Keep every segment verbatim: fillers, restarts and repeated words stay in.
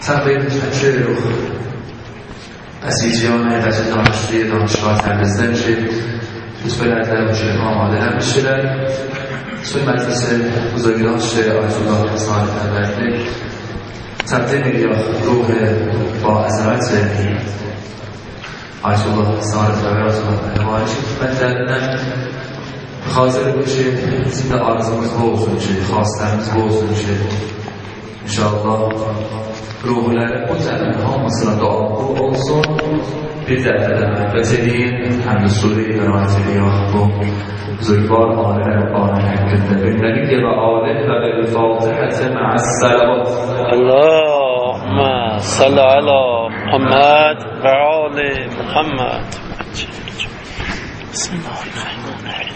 تقریبا چه رو اسیجیان قصد دانشجوی دانشگاه تبریز میشه دوست بلندر باشه آماده هم میشه توی مجلس بزرگداشت آیت الله حسان پرورده تقدیم یا روح با عظمت آیت الله حسان پرورده همانی بندردن حاضر باشه زنده آرزومز بوز میشه خواستمز بوز میشه انشاءالله روحları o zaman mesela dua olsun bir de rahmetliğin hem de Suriye rahmetliği bu zulvar alem alem hakkında ünlü ve alem ve bil Fatiha ma'a salavat Allahümme salli ala Muhammed ve ali Muhammed. Bismillahirrahmanirrahim.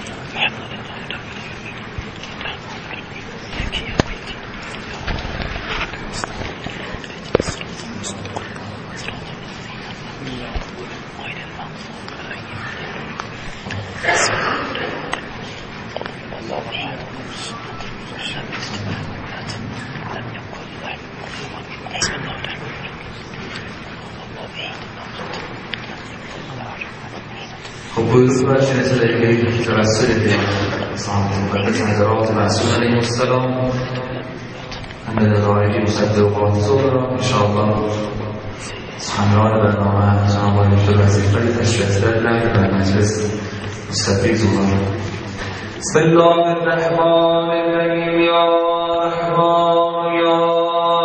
خب بروز برشن اتدایی توسط مقدس حضرات معصوم علیه السلام همه دلائلی مصدق و حضور انشاءالله همراه برنامه جناب آقای دکتر وظیفه‌ای تشریف دارند در مجلس مستفیض الله. بسم الله الرحمن الرحیم یا رحمان یا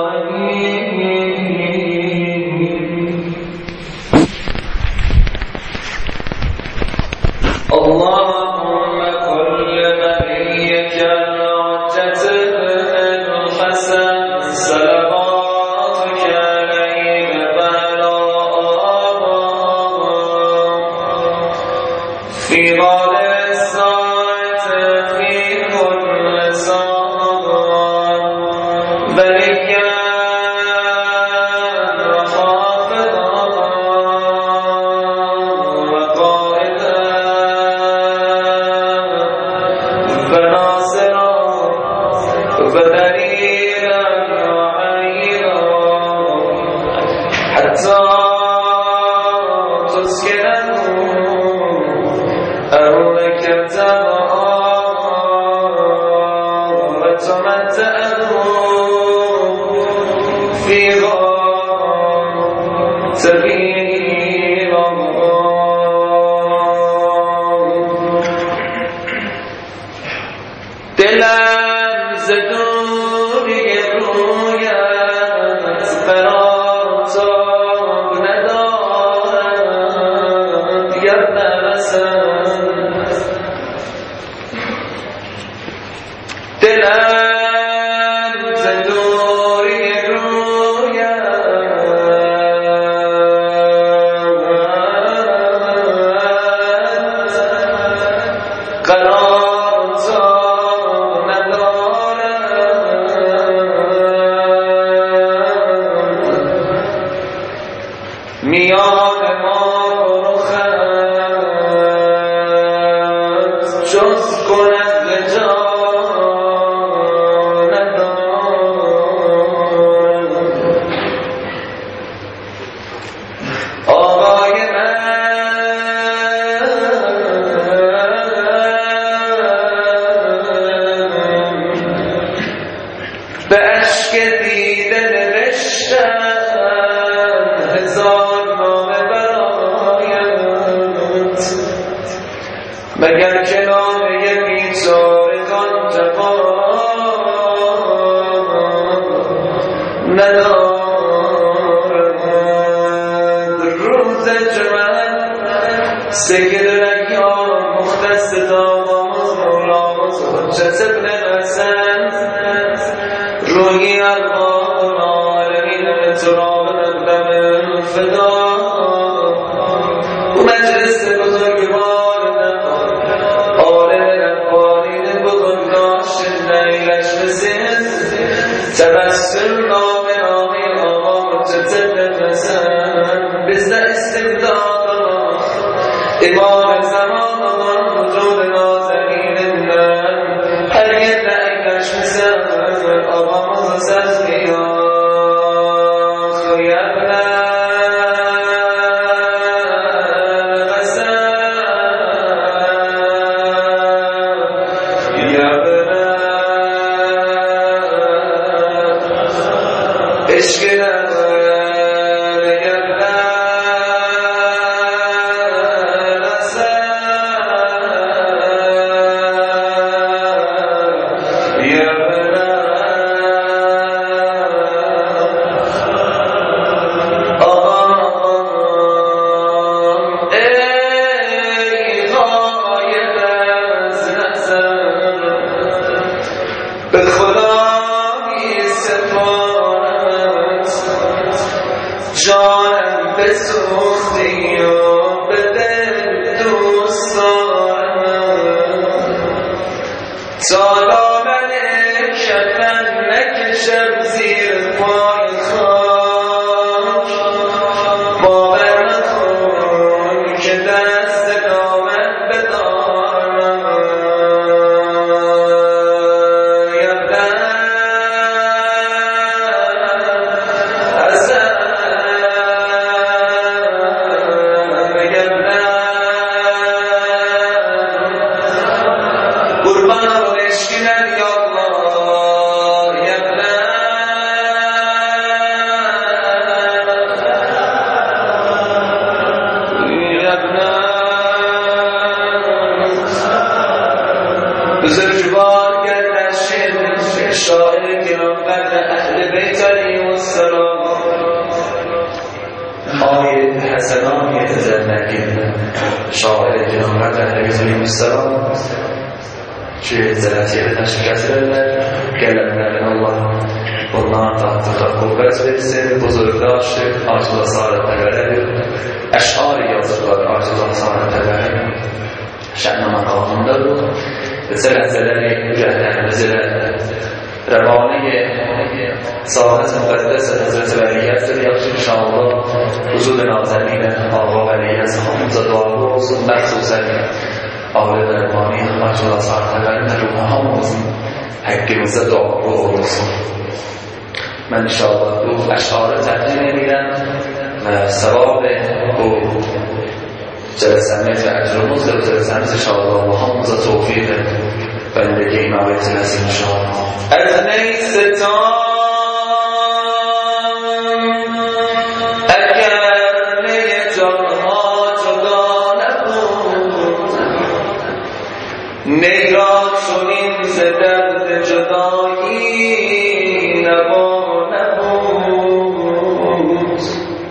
اللهم كل نبيك الحجة الحسن صلواتك عليه بلاء في غد الساعة في كل ساعة بليا هر یه نعیدش میزن آقامو زد میاد جانم بسوختی و به دل دوست دارم تا دامن کفن نکشم زیر پای خاک باور نکن که دست دامن بدارم بزرگوار گردشین شاعر گرانقدر اهل بیت علیهم السلام آقای حسنانی تزنکی شاعر گرانقدر اهل بیت علیهم السلام توی زلطیه نشکست بردن گلن الله قرآن تحت قوت برسه بزرگداشت آجلا سارت نگره اشعار یازدار آجلا سارت نگره شأن مقام دارو بسر زلال جهنم بسر روانه ساعت مقدس حضرت ولیت یخشی انشاءالله حضور نازنین آقا ولیت حمزه دعا و مخصوصا آقای درمانی مجلس سرطبر نرومه همون حقی وزه دعا و رسول من انشاءالله دو اشعار تقدیم میدم و ثواب و جلسانیت و اجر و مزد و جلسانیت انشاءالله و همون توفیق بندگی موعد نسیم انشاءالله از نیستان اگر نیجانها جدا نبود نیرا چونین ز درد جدایی نوا نبود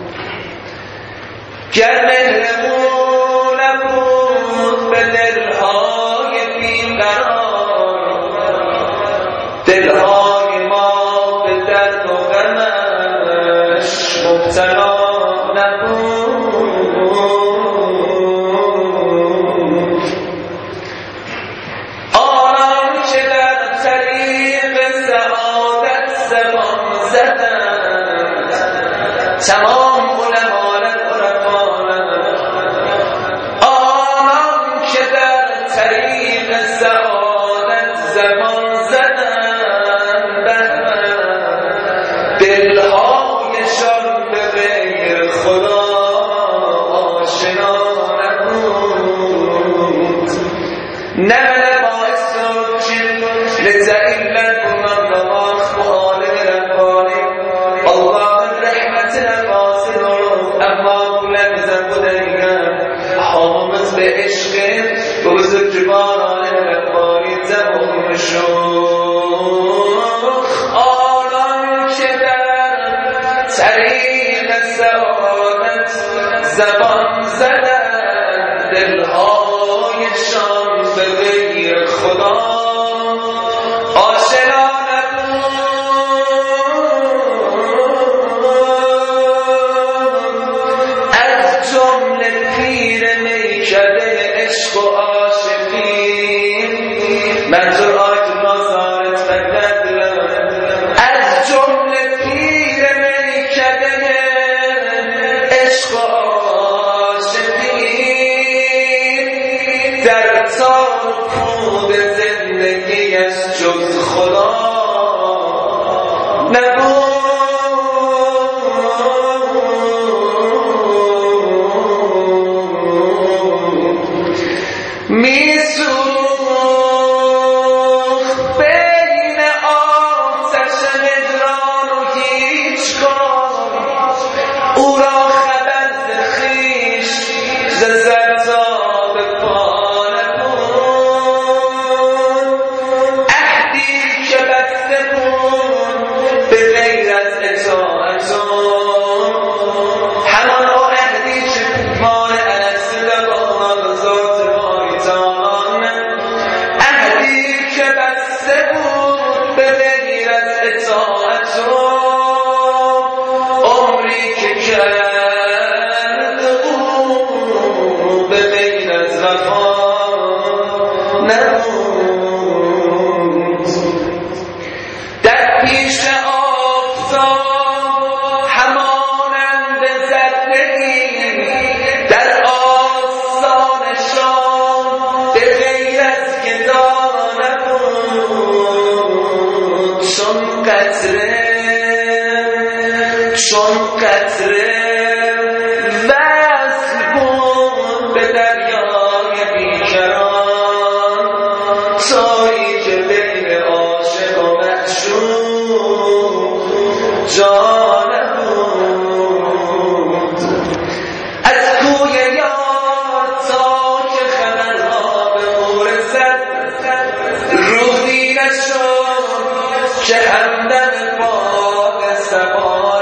گر مهرمون نبود به دلهای بیقرار دلهای ما به درد و غمش مبتلا نبود آنان که در طریق سعادت زمان زدند تمام علمان عرفانند آنان که در طریق سعادت زمان زدند دلهایشان به غیر خدا آشنا نبود نمل باعث سرچین لتعیلن منظمات مخالق ربانی الله رحمت نفاصل اما لنزم بدهیم حامز به عشق بزرگواران ربانی زمان شوخ آنان که در طریق سعادت زبان زدن دلهایشان به غیر خدا آشنا نبود از جمله پیر میکده عشق و عاشقین منظور آیت نازارت فقط از جمله پیر میکده عشق و عاشقین در تار پود زندگیش جز خدا نبود میسوخت بین آتش هجران و هیچ او را خبر ز خویش ز سر تا به پا نکن. عهدی که بسته بود به غیر از اطاعت همان عهدی که مال اصل با ذات باری تان، عهدی که بسته بود به غیر از اطاعت عمری که کرد او به غیر از وفا نبود. در پیش آفتاب همانند ذره‌ای در آستان شام به غیر از گدا نبود. چون قطره چون قطره وصل بود به دریای بیکران، تایی که بین عاشق و معشوق جا نبود. از کوی یار تا که خبرها به او رسد روزی نشد که همدم باد صبا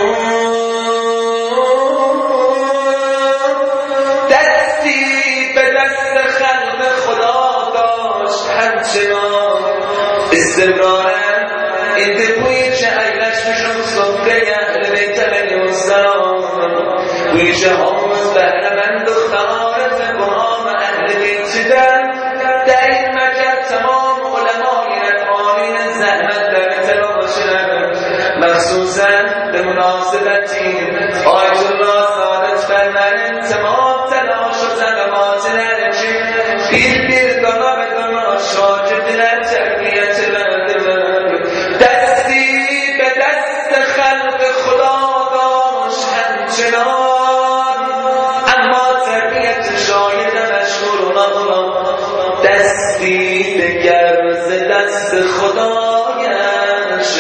نبود. دستی به دست خلق خدا داشت همچنان استمرارا این بویی که ایلش میشون صبح اهل بیت علیهم السلام، بویی که هموز بهرمند و خارف قرآن و اهل بیتیدن در این مکتب تمام علمای رفانین زحمت در اطلاع باشدن، مخصوصا به مناسبتی آیت الله سعادت فرمانند تمام تلاش و زحمات نرچی بیر بیر دانا به دانا شاکر در تربیت مردم. دستی به دست خلق خدا داشت همچنان، اما تربیت شاید مشهور نبود. دستی به گرز دست خدایش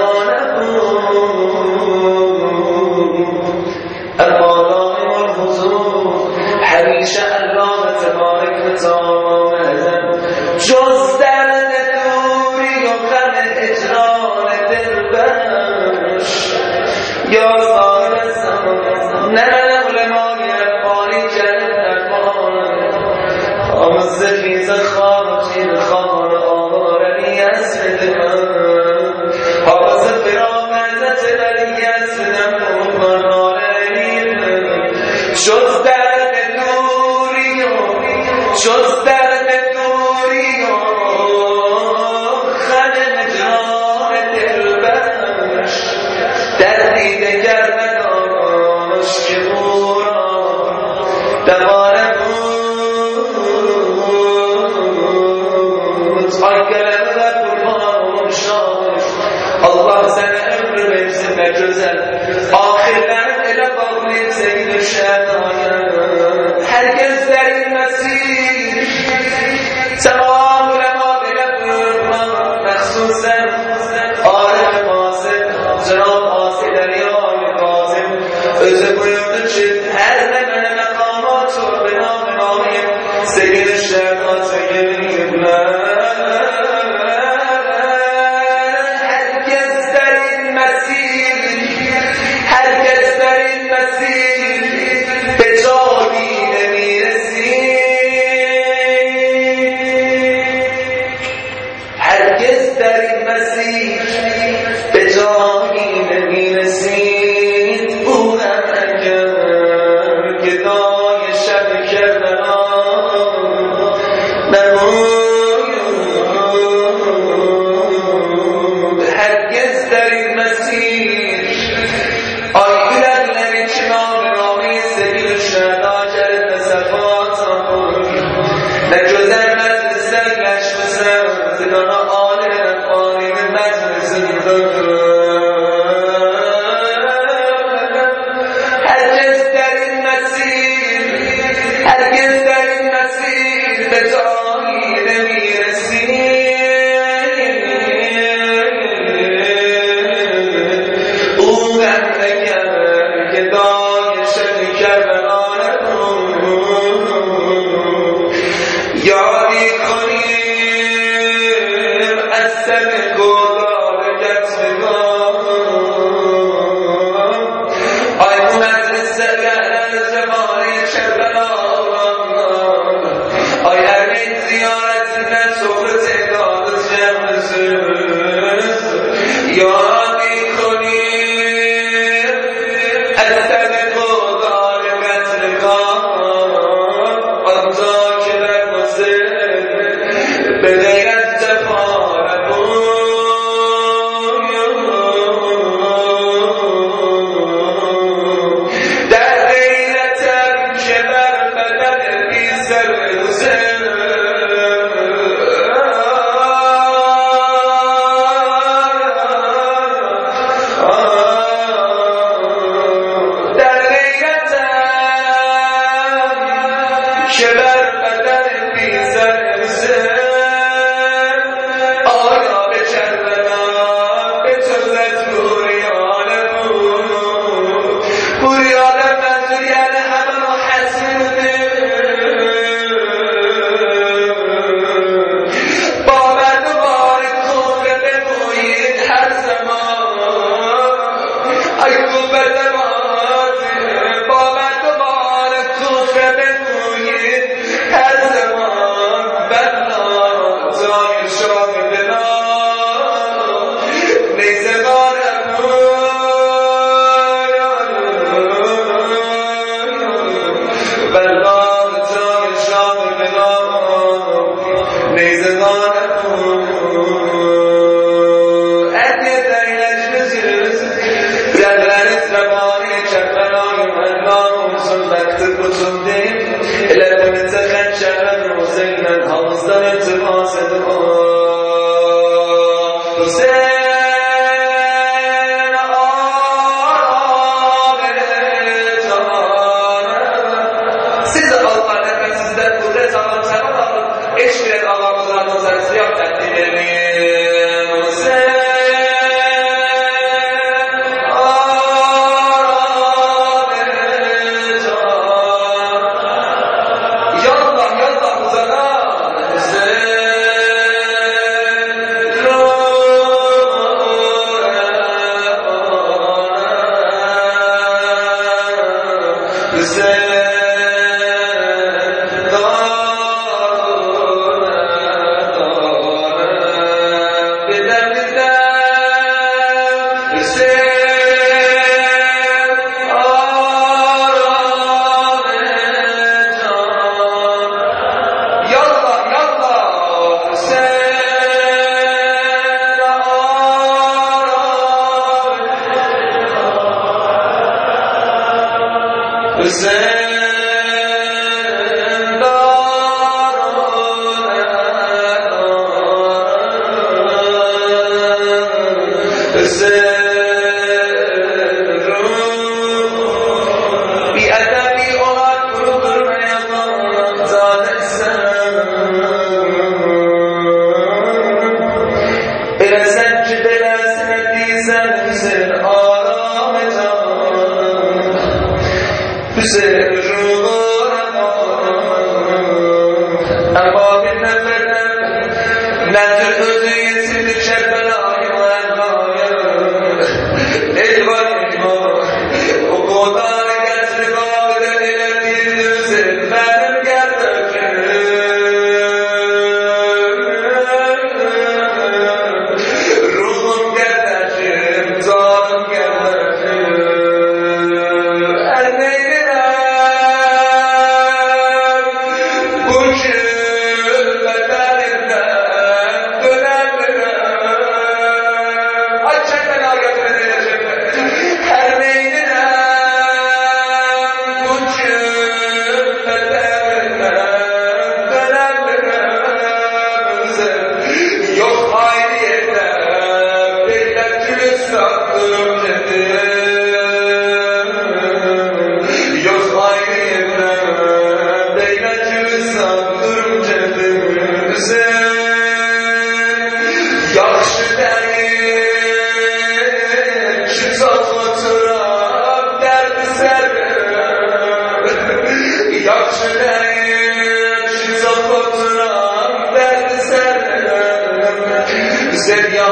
نبود. اما دائم الحضور همیشه الله تبارک و تعالی جز درد دوری و غم هجران دلبرش یا صاحب زمان نه علمای ربانی جلد نکن آموز خیز خارجین خان آوارنی از بدمن حافظ فرام عزت ولی از بدمون برمانیم جز درد دوری و جز درد دوری و خم هجران دلبرش در دیده گر نداشت که او را دواره بود. آی گلم و قربان شاد الله زن امر بمزن مجزل آخر لرد الى قبلی سید شداید. هرگز در این مسیر تمام علما بلبن مخصوصا عارف قاسم جناب قاسم دریای قاسم özü buyurdu ki her ne bana makamat و به نام نامی سید شهدات هرگز در این مسیر هرگز در این مسیر به جایی نمیرسی هرگز در این مسیر به جایی نمیرسید. او هم اگر گدای شب کربلا نمود. هرگز در این مسیر آیدن نمی کنار رامی سبیل شهدا جلد صفات نجزر مجلس گشت بسر زدان آل رفانی به مجلس هرگز در این مسیر هرگز در این مسیر به جایی نمیرسی. او هم اگر که دای شد کربلا یادی کنیم از سر گلدار گترگاه آی ممدرس گهرن زمانی کربلا آی امین زیارت نسخ تعداد جمز یادی کنیم از سر گلدار گترگاه آنجا که در مصر به غیرت جفا نبود در غیرتم که بر بدن بی سر حسین در غیرتم که بر بدن بی سر حسین آیا به کربلا به جزت بوریان بود بوریان منظور یعنی همه رو حسوده با مردمان کفر بگویید هر زمان ای کفر زمان با مردمان کفر بگویید هر زمان بنا جای شاهدنا نیزگان بنا جای شاهدنا نیزگان ادیه دریلش بزرز جلرنت روانی چپنای من ناموزن وقت بزرگیم البته خنچرن حسینن حوزدن اتفاس دو حسین آرام جان siz Allah nefesizden kudret alan çabuk alın eşkiret Allah'ımızın adına siyah takdim edin Hüseyin Aram can Yallah yallah uzanan Hüseyin Hüseyin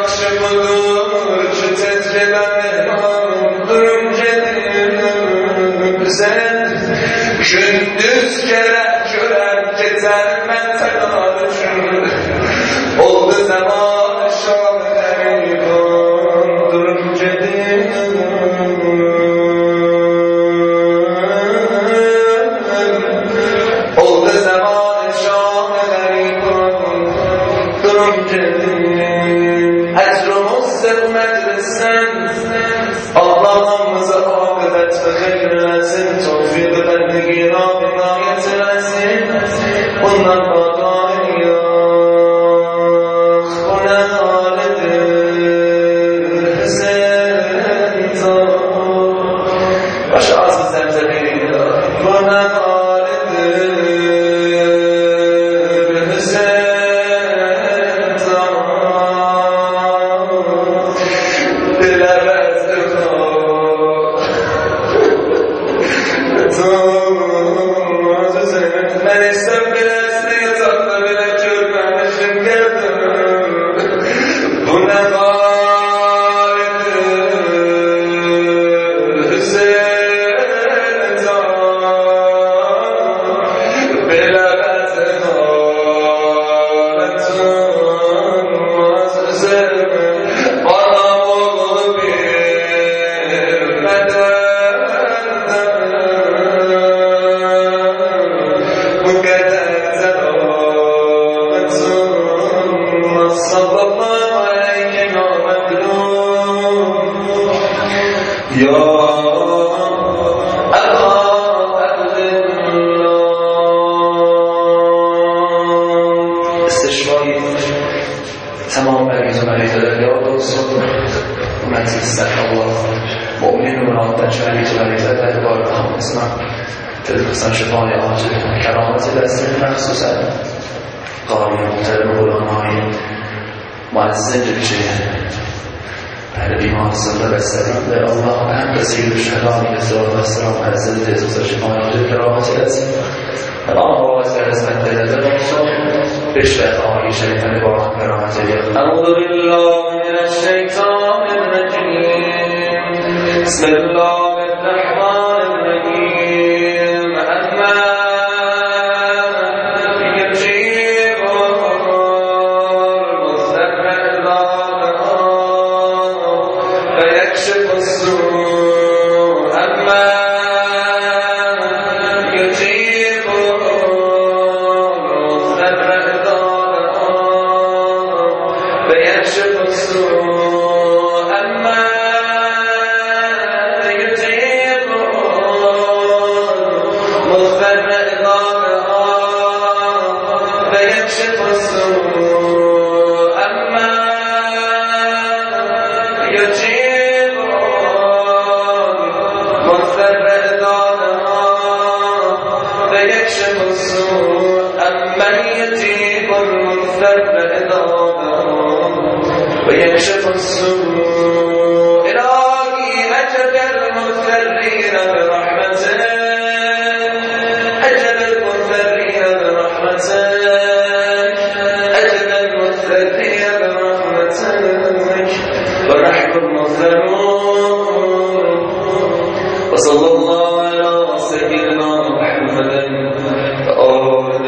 akşamıdır şu tezgeden durum cedim sen gündüz gelen gören gezer ben tanışım oldu zaman şahane durum cedim oldu zaman şahane durum cedim ecrumuz medresen Allah'ımıza akıbet ve hayırlesin tevfik ve bendigi Rabbim ayetlesin ondan batayı yok bu ne halidir Hüseyin zor baş ağzı zemzemini bu ne halidir Hüseyin zor bilemez ben istem bilesini yatakta bile görmemişim geldim bu ne halidir Hüseyin bilemez haletin bana oğlu bir beden تمام بریز و مریض دلیات دلسون مجلس الله مؤمن و مراد شریط و مریض دلیات هم اسمم تدرسان شفای آجل کرامت دستی مخصوصا قاری محترم علمای معزز جلشه اهل بیمار صلی بستریم به الله هم بسیر شهدانی ازدار و اسلام عزیز تدرسان شفای آجل کرامت دستی الان باز در اسمت دلیات دلسون بشفت آقای شیطان با کرامت دلیات اعوذ بالله من الشیطان الرجیم بسم الله الرحمن الرحیم اما یجیب المضطر اذا دعاه فیکشف السوء اما یجیب المضطر اذا دعاه فیکشف السوء اما يجيب المضطر إذا دعاه فيكشف السوء أما يجيب المضطر إذا دعاه فيكشف السوء أما يجيب المضطر إذا دعاه ويكشف السوء إلهي أجب المضطرين برحمتك أجب المضطرين برحمتك أجب المضطرين برحمتك ونحن المضطرون وصلى الله على سيدنا محمد وآل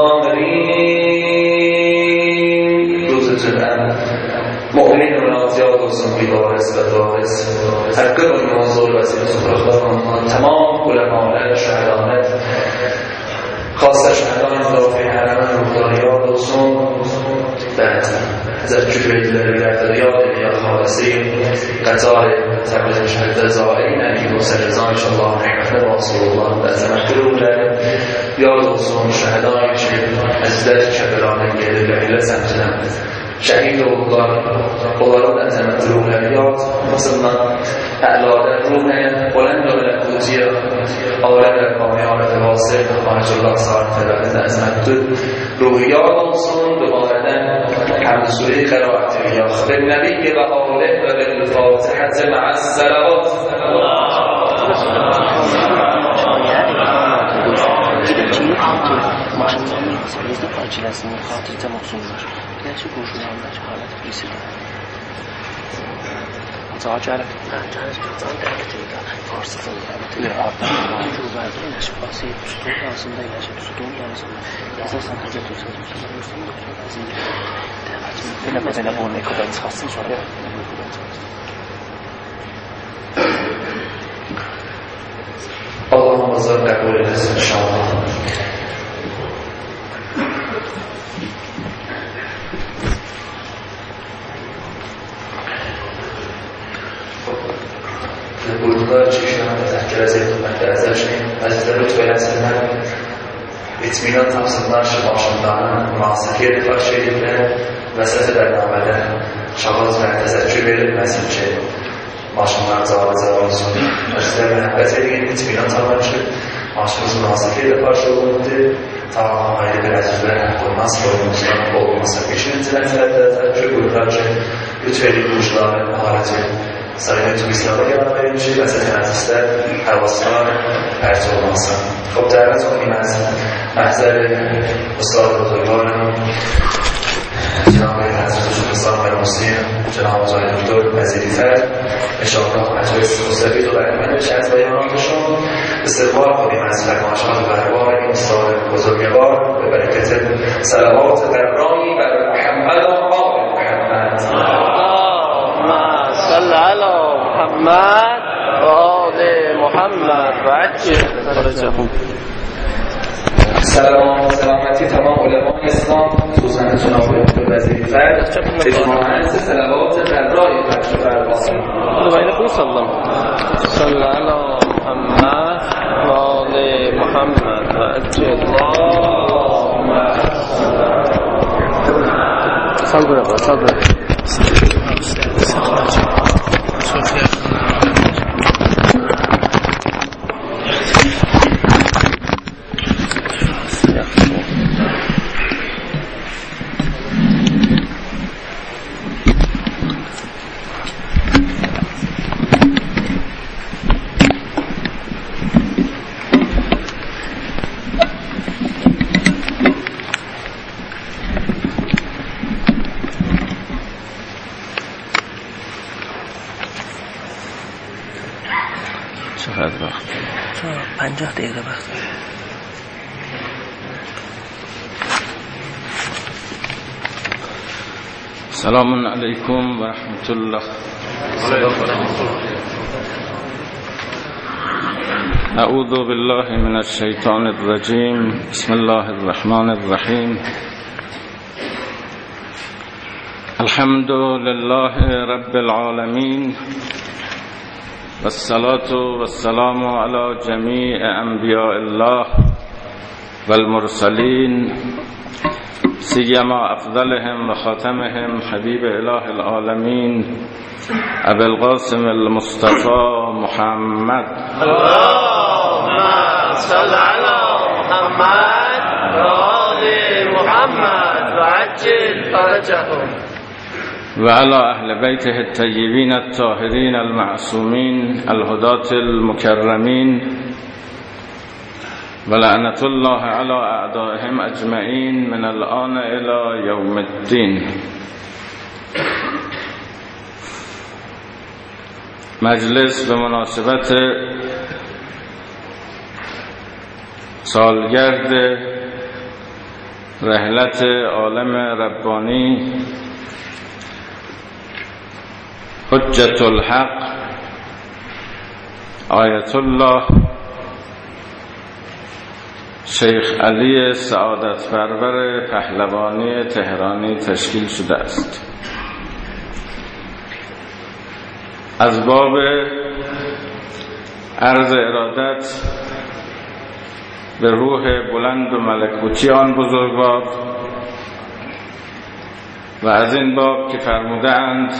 الطاهرين روز الآن مؤمن رازیات olsun بی‌وارث و وارث هر کدوم موضوع وسیله سخنران تمام علماء شهدان خاصه شهدان دافع حرم روحانیات olsun بعد حضرت جبرئیل الریاض یا خالصی قطار تبریز شهید زائرین اگه بسر رضا انشاءالله رحمت رسول الله عظمت روله یاد olsun شهدان از در کبران گریه سمتدن شهید oldular. Onların əzəmət ruhları yad, məsələn, əladə ruhaya, olən öyle kutuya, aləm rəqami alət vasir, Mahcurlar Sarı Fədəlində əzəmətdir. Ruhu yad olsun, dualədən həmd suri qəraiyyəti riyaq. Bin nəbiyyə və alih və bil fatihəti mə'əz sələvat. Gidəcəyi xatır, maşınların səyizdə parçalasının xatırcə məxsunlar. Gerçi qoşulanlar halət birisidir. زاجرت زاجرت فارسی فارسی تو بعدی نشه فارسی تو لازم دیگه تو لازم اساسا حاجت تو تو لازم بدنا بقول لك بعد خاصين شويه اللهم صل قبول الاسم ان شاء الله. بودگاه چشم تذکر از این خدمت ازش از ضرورت و لازم اطمینان تفصیل شما شدن معاصفه دفاع شدیده وسط برنامه شخص و تذکر به مسیح ماشما زار زارسون از محبت دیگه اطمینان تمام شد ماشما معاصفه دفاع شده تا آمده به نتیجه خودماست با مسلمان با مسلمیشون انتظار تذکر بودگاه بتوری گوشدار مهارت سالیان تو بیسلام بگم بریم چی وسط نتیسته حواسکار پرتو ماسا. خب دعوت کنیم از محضر استاد بزرگوارم جناب حضرت شهرستان مرموسی جناب آقای دکتر وزیری فرد انشاءالله مجلس مصطفی تو برنامه‌اش از بیاناتشون استقبال کنیم از فرمایشات بربار این استاد بزرگوار به برکت صلوات قرآنی بر محمد و آل محمد. صل على محمد و آل محمد و عجل فرجهم. سلام و سلامتی تمام علمای اسلام خصوصا جناب دکتر وزیری فرد اجماعاً صلوات بر رای بخش فرباسی بین سلام صل علی محمد و آل محمد و عجل اللهم صل صل چقدر وقت؟ پنجاه دقیقه وقت. سلام علیکم و رحمت الله. اعوذ بالله من الشیطان الرجیم. بسم الله الرحمن الرحیم. الحمد لله رب العالمین والصلاة والسلام على جميع انبیاء الله والمرسلین سیما افضلهم و خاتمهم حبیب اله العالمین ابی القاسم المصطفى محمد. اللهم صل على محمد و آل محمد و عجل فرجهم و علی اهل بیته الطیبین الطاهرین المعصومین الهداة المکرمین و لعنت الله علی اعدائهم اجمعین من الان الى یوم الدین. مجلس به مناسبت سالگرد رحلت عالم ربانی حجت الحق آیت الله شیخ علی سعادت پرور پهلوانی تهرانی تشکیل شده است. از باب عرض ارادت به روح بلند و ملکوتی آن بزرگوار و از این باب که فرموده اند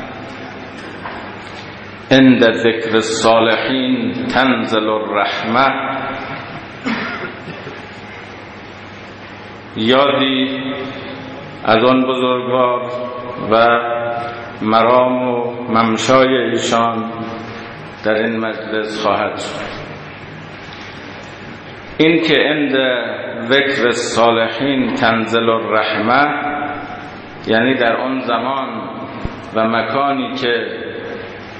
عند ذکر الصالحین تنزل الرحمه، یادی از آن بزرگوار و مرام و ممشای ایشان در این مجلس خواهد شد. این که عند ذکر الصالحین تنزل الرحمه یعنی در آن زمان و مکانی که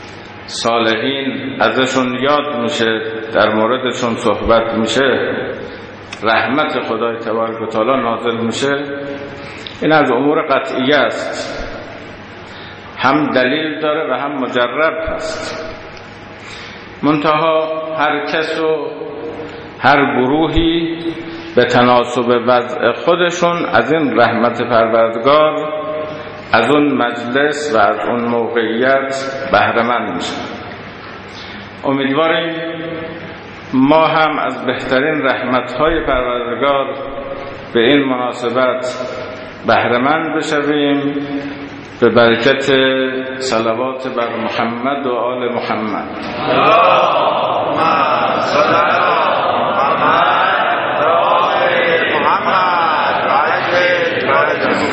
صالحین ازشون یاد میشه، در موردشون صحبت میشه، رحمت خدای تبارک و تعالی نازل میشه، این از امور قطعیه است، هم دلیل داره و هم مجرب هست. منتها هر کس و هر گروهی به تناسب وضع خودشون از این رحمت پروردگار، از اون مجلس و از اون موقعیت بهره مند میشن. امیدواریم ما هم از بهترین رحمت‌های پروردگار به این مناسبت بهره مند بشویم به برکت صلوات بر محمد و آل محمد. اللهم صل علی محمد و آل محمد و عجل.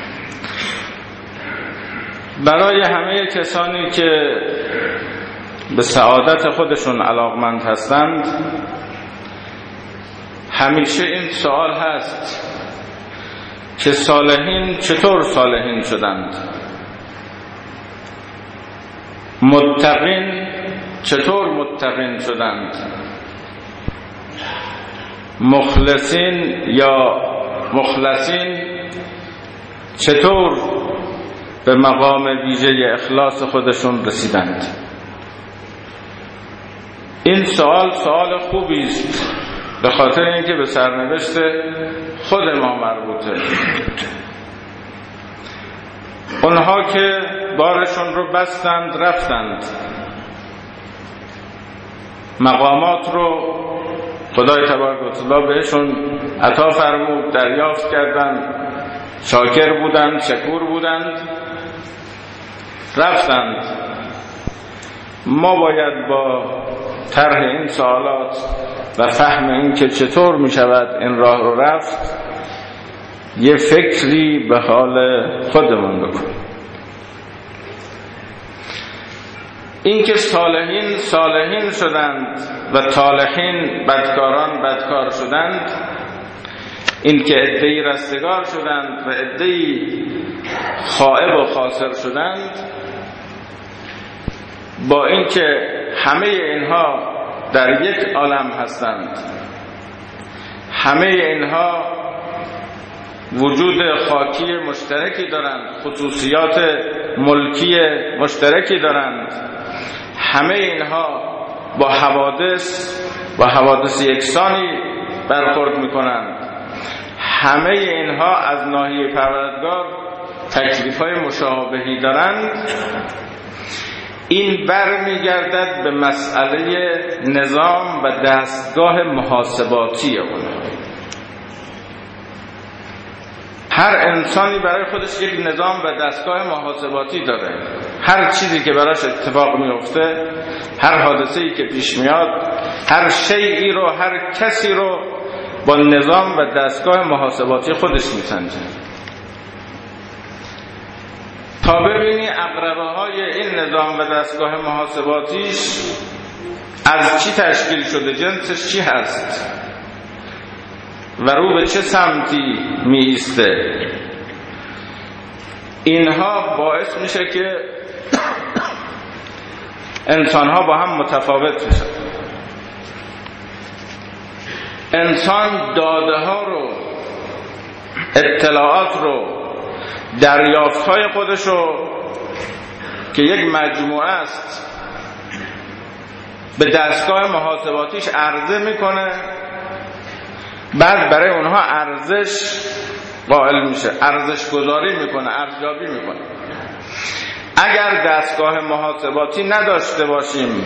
برای همه کسانی که به سعادت خودشون علاقمند هستند، همیشه این سوال هست که صالحین چطور صالحین شدند؟ متقین چطور متقین شدند؟ مخلصین یا مخلصین چطور به مقام ویژه اخلاص خودشون رسیدند؟ این سوال سوال خوبی است، به خاطر اینکه به سرنوشت خود ما مربوطه. اونها که بارشون رو بستند رفتند، مقامات رو خدای تبارک و تعالی بهشون عطا فرمود، دریافت کردند، شاکر بودند، شکور بودند، رفتند. ما باید با طرح این سوالات و فهم این که چطور می شود این راه رو رفت یه فکری به حال خودمون بکنیم. این که صالحین صالحین شدند و طالحین بدکاران بدکار شدند، این که عده‌ای رستگار شدند و عده‌ای خائب و خاسر شدند، با اینکه همه اینها در یک عالم هستند، همه اینها وجود خاکی مشترکی دارند، خصوصیات ملکی مشترکی دارند، همه اینها با حوادث با حوادث یکسانی برخورد میکنند، همه اینها از ناحیه پروردگار تکلیف‌های مشابهی دارند. این برمیگردد به مسئله نظام و دستگاه محاسباتی اونها. هر انسانی برای خودش یک نظام و دستگاه محاسباتی داره. هر چیزی که براش اتفاق میفته، هر حادثه‌ای که پیش میاد، هر شیئی رو، هر کسی رو با نظام و دستگاه محاسباتی خودش میسنجه تا ببینی عقربه های این نظام و دستگاه محاسباتیش از چی تشکیل شده، جنسش چی هست و رو به چه سمتی می ایسته. اینها باعث میشه که انسانها با هم متفاوت میشن. انسان داده ها رو، اطلاعات رو، دریافت های خودش رو که یک مجموعه است به دستگاه محاسباتیش عرضه میکنه، بعد برای اونها ارزش قائل میشه، ارزش گذاری میکنه، ارزیابی میکنه. اگر دستگاه محاسباتی نداشته باشیم،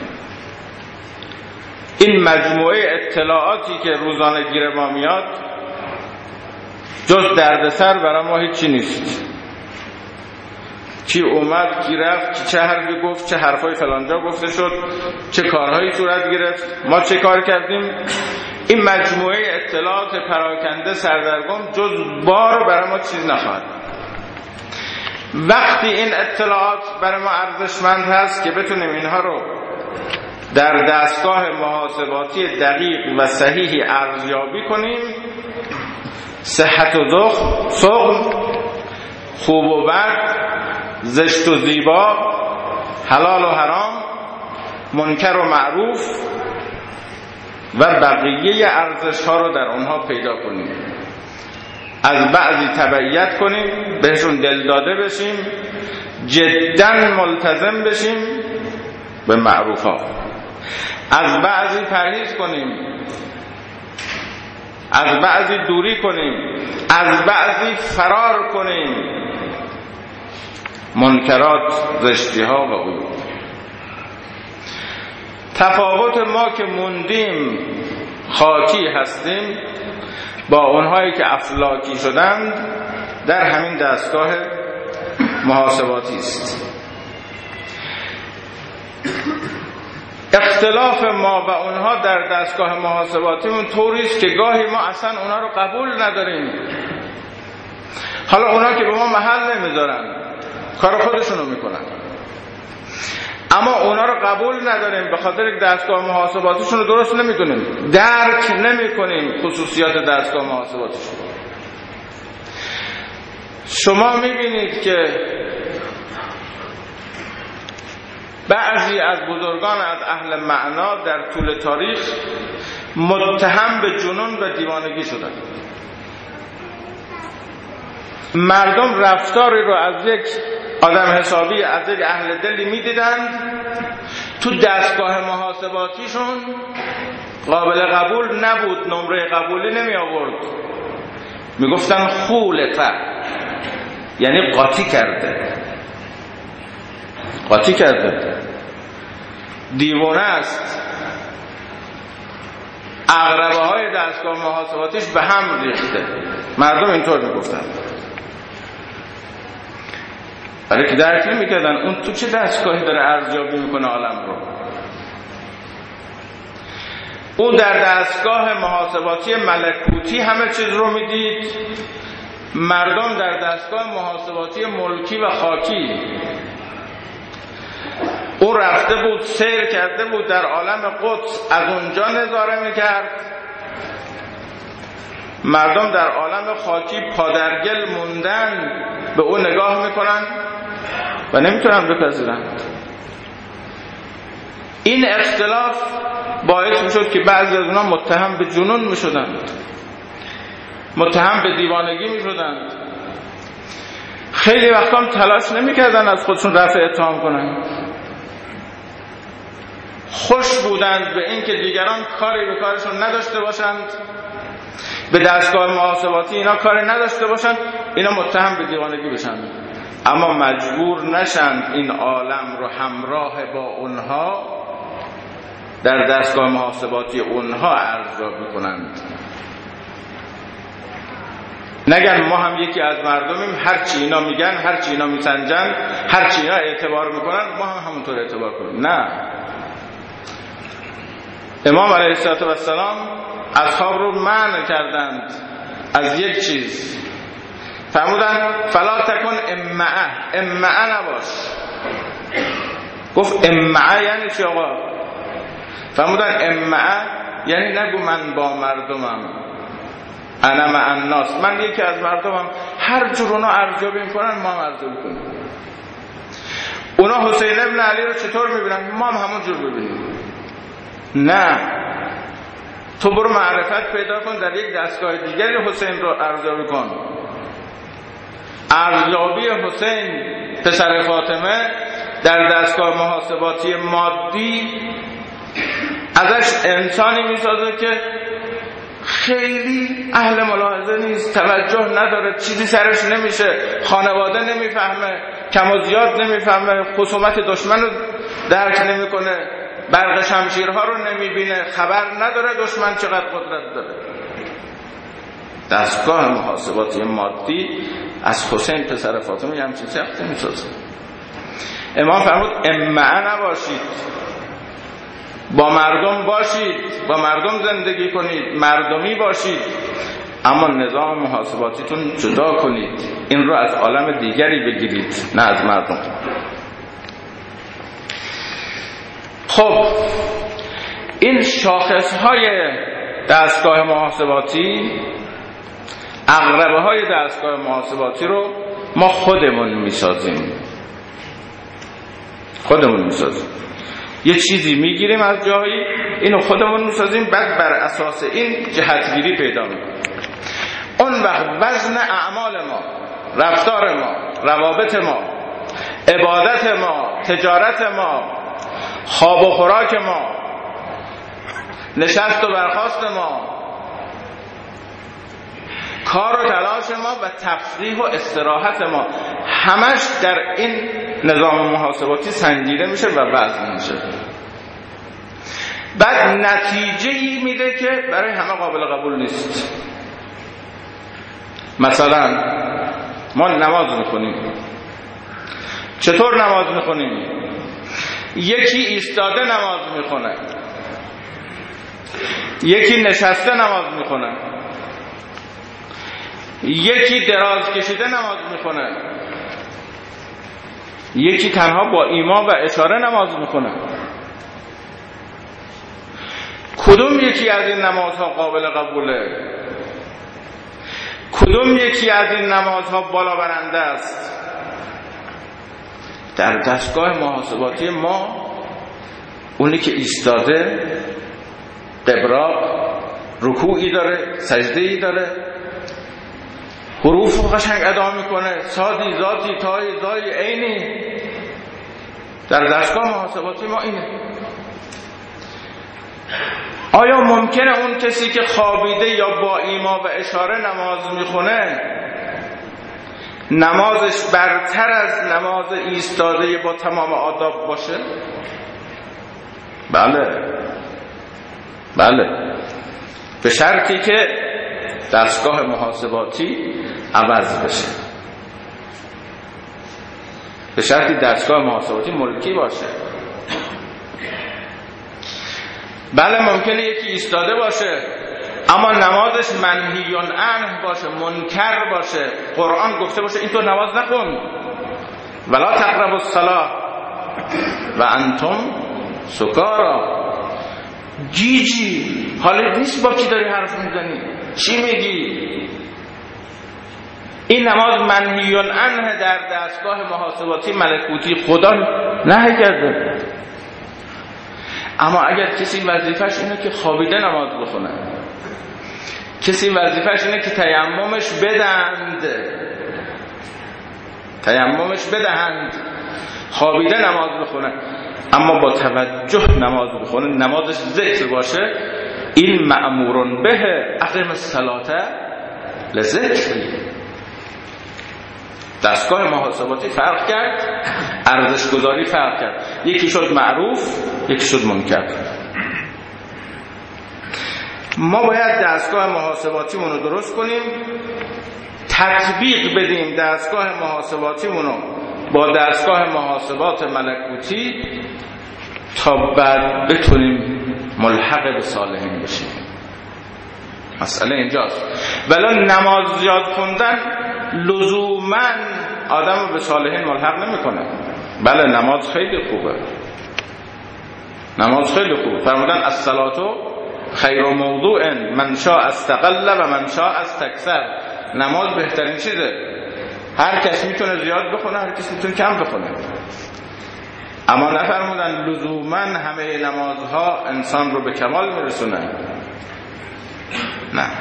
این مجموعه اطلاعاتی که روزانه گیر ما میاد جز دردسر برای ما هیچی نیست. کی اومد، کی رفت، کی چه حرفی گفت، چه حرفای فلانجا گفته شد، چه کارهایی صورت گرفت، ما چه کار کردیم، این مجموعه اطلاعات پراکنده سردرگم جز بار برای ما چیز نخواهد. وقتی این اطلاعات برای ما ارزشمند هست که بتونیم اینها رو در دستگاه محاسباتی دقیق و صحیحی ارزیابی کنیم، صحت و ذوق، سقم، خوب و بد، زشت و زیبا، حلال و حرام، منکر و معروف و بقیه ارزش ها رو در اونها پیدا کنیم، از بعضی تبعیت کنیم، بهشون دل داده بشیم، جدا ملتزم بشیم به معروف ها، از بعضی پرهیز کنیم، از بعضی دوری کنیم، از بعضی فرار کنیم، منکرات، زشتی ها و عیوب. تفاوت ما که موندیم خاکی هستیم با اونهایی که افلاکی شدند در همین دستگاه محاسباتی است. اختلاف ما و اونها در دستگاه محاسباتیمون طوری است که گاهی ما اصلا اونها رو قبول نداریم. حالا اونها که به ما محل نمیذارن، کار خودشونو میکنن، اما اونا رو قبول نداریم به خاطر که دستگاه محاسباتیشون رو درست نمیدونیم، درک نمیکنیم خصوصیات دستگاه محاسباتیشون. شما میبینید که بعضی از بزرگان از اهل معنا در طول تاریخ متهم به جنون و دیوانگی شدند. مردم رفتاری رو از یک آدم حسابی، از یک اهل دلی میدیدند، تو دستگاه محاسباتیشون قابل قبول نبود، نمره قبولی نمی آورد، میگفتن خولته، یعنی قاطی کرده، قاطی کرده، دیوانه است. عقربه های دستگاه محاسباتیش به هم ریخته. مردم اینطور میگفتن، برای که درک نمی‌کردن اون تو چه دستگاهی داره ارزیابی میکنه عالم رو. اون در دستگاه محاسباتی ملکوتی همه چیز رو میدید، مردم در دستگاه محاسباتی ملکی و خاکی. اون رفته بود، سیر کرده بود در عالم قدس، از اونجا نظاره میکرد. مردم در عالم خاکی پادرگل موندن، به اون نگاه میکنن و نمیتونن بپذیرند. این اختلاف باعث میشد که بعضی از اونها متهم به جنون میشدند، متهم به دیوانگی میشدند. خیلی وقتا هم تلاش نمیکردن از خودشون رفع اتهام کنن، خوش بودند به این که دیگران کاری به کارشون نداشته باشند، به دستگاه محاسباتی اینا کاری نداشته باشند، اینا متهم به دیوانگی بشن، اما مجبور نشند این عالم رو همراه با اونها در دستگاه محاسباتی اونها ارزیابی کنند. نگن ما هم یکی از مردمیم، هرچی اینا میگن، هرچی اینا میسنجن، هرچی اینا اعتبار میکنن ما هم همونطور اعتبار کنیم. نه، امام علیه السلام اصحاب رو منع کردند از یک چیز، فرمودن فلا تکن امعه، امعه نباش. گفت امعه یعنی چی آقا؟ فرمودن امعه یعنی نگو من با مردمم، انا مع الناس، من یکی از مردمم، هر جور اونا ارزیابی میکنن ما هم ارزیابی کنیم. اونا حسین ابن علی رو چطور میبینن ما هم همون جور ببینیم. نه، تو برو معرفت پیدا کن، در یک دستگاه دیگری حسین رو ارزیابی کن. ارزیابی حسین پسر فاطمه در دستگاه محاسباتی مادی ازش انسانی میسازه که خیلی اهل ملاحظه نیست، توجه نداره، چیزی سرش نمیشه، خانواده نمیفهمه، کم و زیاد نمیفهمه، خصومت دشمن رو درک نمیکنه، برق شمشیرها رو نمیبینه، خبر نداره دشمن چقدر قدرت داره. دستگاه محاسباتی مادی از حسین پسر فاطمه همچین سختی میسازه. امام فرمود امعه نباشید، با مردم باشید، با مردم زندگی کنید، مردمی باشید، اما نظام محاسباتیتون جدا کنید، این رو از عالم دیگری بگیرید، نه از مردم. خب این شاخصهای دستگاه محاسباتی، عقربه های دستگاه محاسباتی رو ما خودمون میسازیم، خودمون میسازیم. یه چیزی میگیریم از جایی، اینو خودمون میسازیم، بعد بر اساس این جهتگیری پیدا میکنیم. اون وقت وزن اعمال ما، رفتار ما، روابط ما، عبادت ما، تجارت ما، خواب و خوراک ما، نشست و برخاست ما، کار و تلاش ما و تفریح و استراحت ما، همش در این نظام محاسباتی سنجیده میشه و وزن میشه. بعد نتیجه‌ای میده که برای همه قابل قبول نیست. مثلا ما نماز میخونیم. چطور نماز میخونیم؟ یکی ایستاده نماز میخونه، یکی نشسته نماز میخونه، یکی دراز کشیده نماز میخونه، یکی تنها با ایما و اشاره نماز میخونه. کدوم یکی از این نمازها قابل قبوله؟ کدوم یکی از این نمازها بالا برنده است؟ در دستگاه محاسباتی ما اونی که ایستاده، قبراق، رکوعی داره، سجده‌ای داره، حروف قشنگ ادا میکنه، سادی، ذاتی، تای، زای، عینی. در دستگاه محاسباتی ما اینه. آیا ممکنه اون کسی که خوابیده یا با ایما و اشاره نماز میخونه نمازش برتر از نماز ایستاده با تمام آداب باشه؟ بله بله، به شرطی که دستگاه محاسباتی عوض بشه، به شرطی دستگاه محاسباتی ملکی باشه. بله ممکنه یکی ایستاده باشه اما نمازش منهیون عنه باشه، منکر باشه، قرآن گفته باشه اینطور نماز نکن، ولا تقربوا الصلاة و انتم سکارا. جی جی حالا نیست با کی داری حرف میزنی، چی میگی؟ این نماز منهیون عنه در دستگاه محاسباتی ملکوتی خدا نهی کرده. اما اگر کسی وظیفش اینه که خوابیده نماز بخونه، کسی وظیفش اینه که تیممش بدهند تیممش بدهند خوابیده نماز بخونه اما با توجه نماز بخونه، نمازش ذکر باشه، این مأمورون به اقیم الصلاة لذکری. دستگاه محاسباتی فرق کرد، ارزش گذاری فرق کرد، یکی شد معروف، یکی شد منکر. ما باید دستگاه محاسباتیمون رو درست کنیم، تطبیق بدیم دستگاه محاسباتیمون رو با دستگاه محاسبات ملکوتی تا بعد بتونیم ملحق به صالحین بشیم. مسئله اینجاست. ولی نماز زیاد خوندن لزوما آدم رو به صالحین ملحق نمیکنه. بله نماز خیلی خوبه، نماز خیلی خوبه. فرمودن الصلاة خیر موضوع من شاء استقل و من شاء استکثر. نماز بهترین چیزه، هر کس میتونه زیاد بخونه، هر کس میتونه کم بخونه. اما نفرمودن لزوما همه نمازها انسان رو به کمال میرسونه. نه.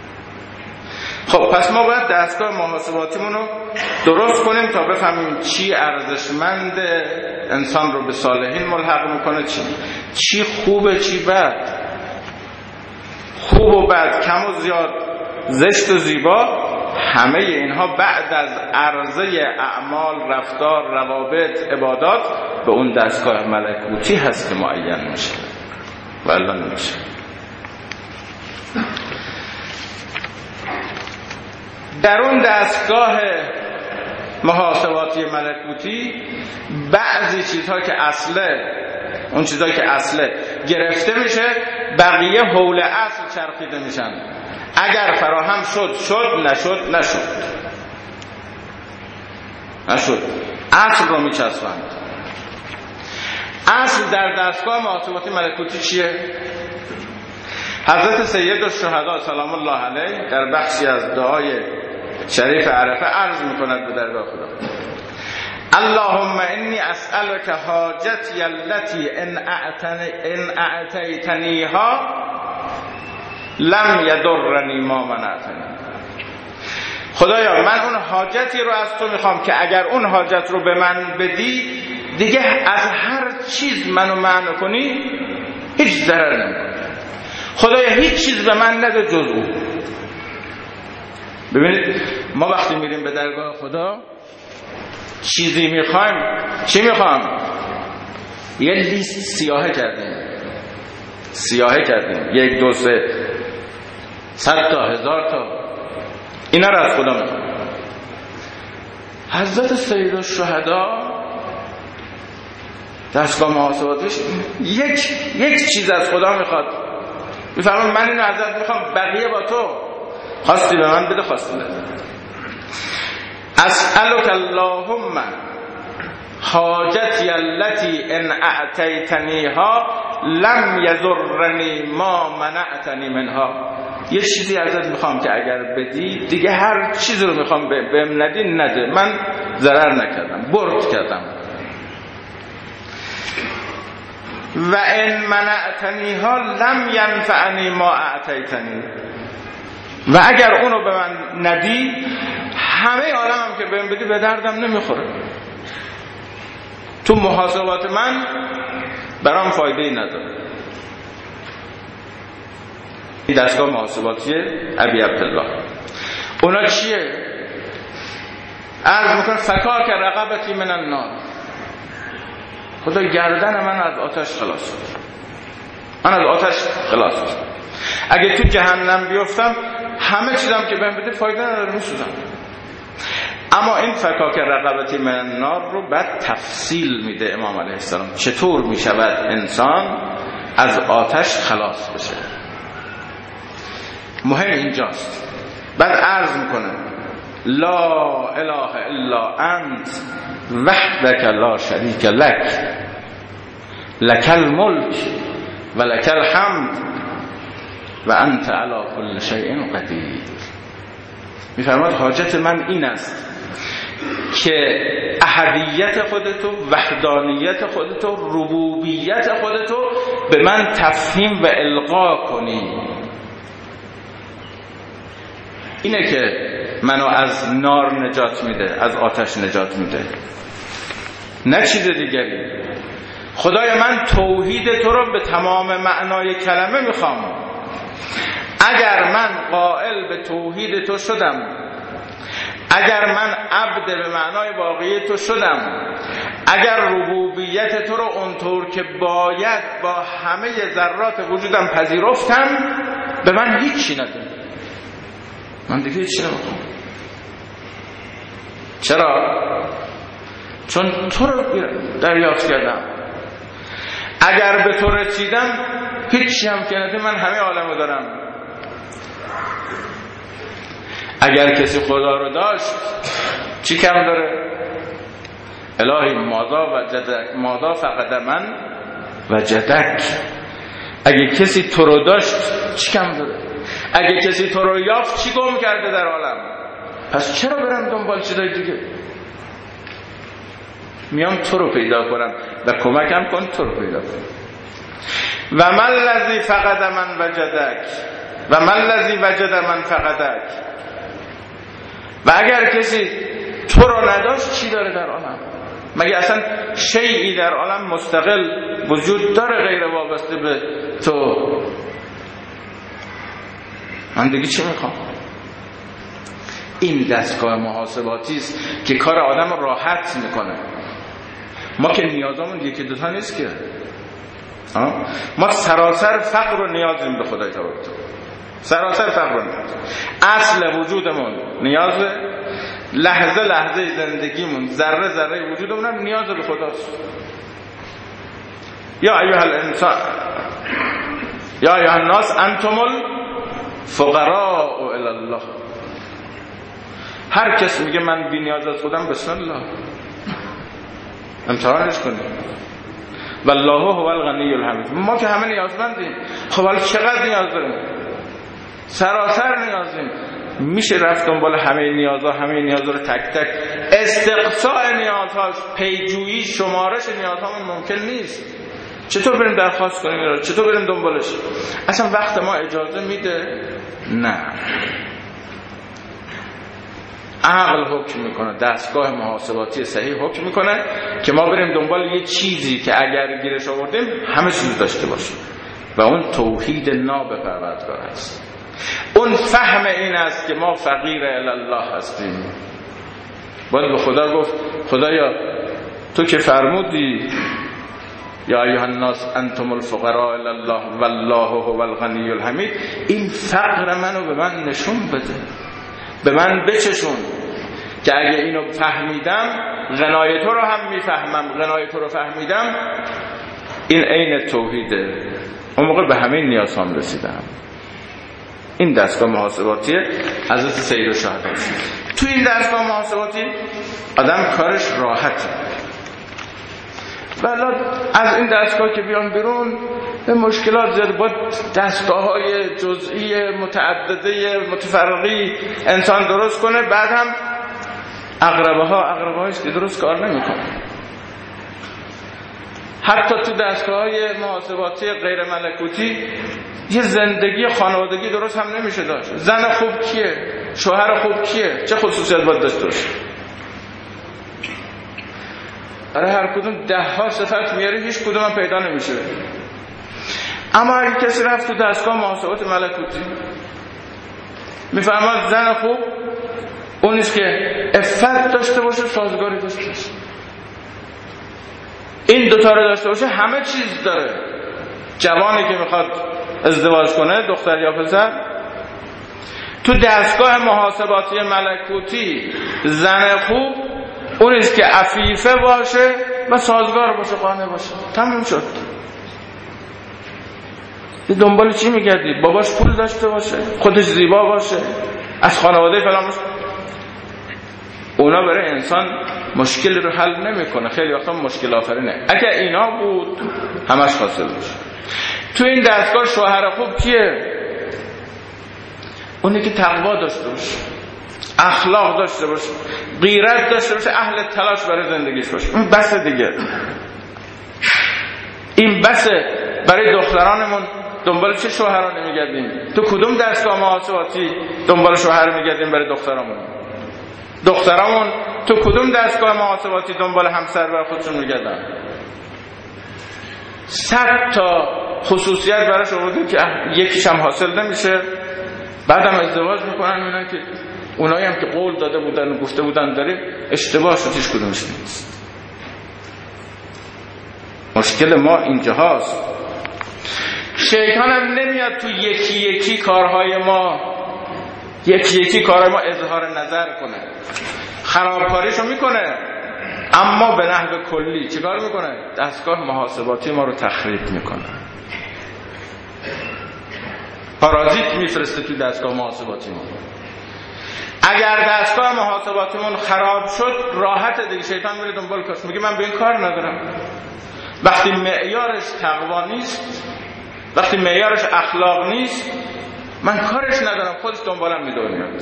خب پس ما باید دستگاه محاسباتیمون رو درست کنیم تا بفهمیم چی ارزشمند انسان رو به صالحین ملحق میکنه، چی چی خوبه، چی بد. خوب و بد، کم و زیاد، زشت و زیبا، همه اینها بعد از عرضه اعمال، رفتار، روابط، عبادات به اون دستگاه ملکوتی هست که معین میشه و الا نمیشه. در اون دستگاه محاسباتی ملکوتی بعضی چیزها که اصله، اون چیزهایی که اصله گرفته میشه، بقیه حول اصل چرخیده میشن. اگر فراهم شد شد، نشد نشد نشد اصل رو میچسبند. اصل در دستگاه محاسباتی ملکوتی چیه؟ حضرت سید الشهدا سلام الله علیه در بخشی از دعای شریف عرفه عرض میکند به درگاه خدا: اللهم انی اسألک حاجتی التي ان اعطیتنیها لم یضرنی ما منعتنی. خدایا من اون حاجتی رو از تو میخوام که اگر اون حاجت رو به من بدی دیگه از هر چیز منو منع کنی هیچ ضرر نمیکنه. خدایا هیچ چیز به من نده جز او. ببینید ما وقتی میریم به درگاه خدا چیزی میخوایم، چی میخوام؟ یه لیست سیاهه کردیم سیاهه کردیم یک دو سه صد تا هزار تا اینا رو از خدا میخوام. حضرت سیدالشهدا دستگاه محاسباتش یک یک چیز از خدا میخواد، میفرمان من اینو ازت میخوام، بقیه با تو، خواستی به من بده، خواستی بده. اسألک اللهم حاجتی التي ان اعطیتنیها لم یضرنی ما منعتنی منها. یه چیزی ازت میخوام که اگر بدی دیگه هر چیزی رو میخوام بهم ندی نده، من ضرر نکردم، برد کردم. و ان منعتنیها لم ینفعنی ما اعطیتنی. و اگر اونو به من ندی همه عالمم که بهم بدی به دردم نمیخوره. تو محاسبات من برام فایده ای نداره. این دستگاه محاسباتی ابی عبدالله اونا چیه؟ عرض میکنه فکاک رقبتی من النار. خدا گردن من از آتش خلاص کن، من از آتش خلاص کن. اگه تو جهنم بیفتم همه چیزم که بهم بده فایده نداره، میسوزم. اما این فکاک رقبتی من النار رو بعد تفصیل میده امام علیه السلام چطور میشود انسان از آتش خلاص بشه. مهم اینجاست. بعد عرض میکنه لا اله الا انت وحدک لا شریک لک لک الملک و لک الحمد و انت علی کل شیء قدیر. میفرماد حاجت من این است که احدیت خودتو، وحدانیت خودتو، ربوبیت خودتو به من تفهیم و القا کنی. اینه که منو از نار نجات میده، از آتش نجات میده، نه چیز دیگری. خدای من توحید تو رو به تمام معنای کلمه میخوام. اگر من قائل به توحید تو شدم، اگر من عبد به معنای واقعی تو شدم، اگر ربوبیت تو رو اونطور که باید با همه ذرات وجودم پذیرفتم، به من هیچی نده، من دیگه هیچی نمیخوام. چرا؟ چون تو رو دریافت کردم. اگر به تو رسیدم هیچی هم که نده، من همه عالمو دارم. اگر کسی خدا رو داشت چی کم داره؟ الهی ماذا وجدک ماذا فقد من وجدک. اگه کسی تو رو داشت چی کم داره؟ اگه کسی تو رو یافت چی گم کرده در عالم؟ پس چرا برم دنبال چیزای دیگه؟ میام تو رو پیدا کنم و کمکم کن تو رو پیدا کنم. و من الذی فقد من وجدک و من الذی وجد من فقدک. و اگر کسی تو رو نداشت چی داره در عالم؟ مگه اصلا شیئی در عالم مستقل وجود داره غیر وابسته به تو؟ من دیگه چی میخوام؟ این دستگاه محاسباتی است که کار آدم رو راحت میکنه. ما که نیازمون یکی دوتا نیست که، ما سراسر فقر و نیازیم به خدای تبارک و تعالی، سراسر فقر و نیاز. اصل وجودمون نیازه، لحظه لحظه زندگیمون، ذره ذره وجودمون هم نیاز به خداست. یا ایها الانسان یا ایها الناس انتم الفقراء الی الله. هر کس میگه من بی نیاز از خودم، بسم الله امتحانش کنیم. والله هو الغنی الحمید. ما که همه نیازمندیم. خب حالا چقدر نیاز داریم؟ سراسر نیازیم. میشه رفت دنبال همه نیازها، همه نیازها رو تک تک استقصاء نیازهاش، پیجویی، شمارش نیازهامون ممکن نیست. چطور بریم درخواست کنیم؟ چطور بریم دنبالش؟ اصلا وقت ما اجازه میده؟ نه. عقل حکم میکنه، دستگاه محاسباتی صحیح حکم میکنه که ما بریم دنبال یه چیزی که اگر گیرش آوردیم همه چیز داشته باشیم و اون توحید ناب پروردگار است. اون فهم این است که ما فقیر الی الله هستیم. باید به خدا گفت خدایا تو که فرمودی یا ایها الناس انتم الفقراء الی الله والله هو الغنی الحمید، این فقر منو به من نشون بده، به من بچشون که اگه اینو فهمیدم غنای تو رو هم میفهمم، غنای تو رو فهمیدم، این عین توحیده. اون موقع به همین نیازام رسیدم. این دستگاه محاسباتی حضرت سیدالشهدا. تو این دستگاه محاسباتی آدم کارش راحته. ولی از این دستگاه که بیان بیرون به مشکلات زیاد، با دستگاه های جزئی متعدده متفرقی انسان درست کنه، بعد هم اقربه ها اقربه هایست که درست کار نمی کنه. حتی تو دستگاه های محاسباتی غیر ملکوتی یه زندگی خانوادگی درست هم نمیشه داشت. زن خوب کیه؟ شوهر خوب کیه؟ چه خصوصیت باید داشته باشه؟ برای هر کدوم ده ها صفت میاری، هیچ کدوم هم پیدا نمیشه. اما اگه کسی رفت تو دستگاه محاسبات ملکوتی، میفهمد زن خوب اون نیست که عفت داشته باشه، سازگاری داشته باشه. این دوتا رو داشته باشه همه چیز داره. جوانی که میخواد ازدواج کنه، دختر یا پسر، تو دستگاه محاسباتی ملکوتی زن خوب اون نیست که عفیفه باشه و سازگار باشه، قانع باشه. تموم شد. دنبال چی میگردی؟ باباش پول داشته باشه، خودش زیبا باشه، از خانواده فلان باشه. اونا برای انسان مشکل رو حل نمیکنه، خیلی وقتا مشکل آفرینه. اگر اینا بود همش حاصل میشه. تو این دستگاه شوهر خوب کیه؟ اونی که تقوا داشته باشه، اخلاق داشته باشه، غیرت داشته باشه، اهل تلاش برای زندگیش باشه. این بس دیگه. این بس. برای دخترانمون دنبال چه شوهران نمیگردیم؟ تو کدوم دستگاه محاسباتی دنبال شوهر میگردیم برای دخترامون؟ دخترامون تو کدوم دستگاه محاسباتی دنبال همسر برای خودشون میگردن؟ صد تا خصوصیت براش آورده که یکیش هم حاصل نمیشه، بعدم ازدواج میکنن. اینا که اونایی هم که قول داده بودن و گفته بودن داریم، اشتباه شد، هیچ کدومش نیست. مشکل ما اینجاست. شیطان هم نمیاد تو یکی یکی کارهای ما یکی یکی کارهای ما اظهار نظر کنه، خرابکاریشو میکنه، اما به نحو کلی چیکار میکنه؟ دستگاه محاسباتی ما رو تخریب میکنه. پارازیت میفرسته تو دستگاه محاسباتی ما. اگر دستگاه محاسباتیمون خراب شد راحت دیگه، شیطان میره دنبال کارش، میگه من به این کار ندارم. وقتی معیارش تقوا نیست، وقتی معیارش اخلاق نیست، من کارش ندارم، خودش دنبالم میدونه میاد.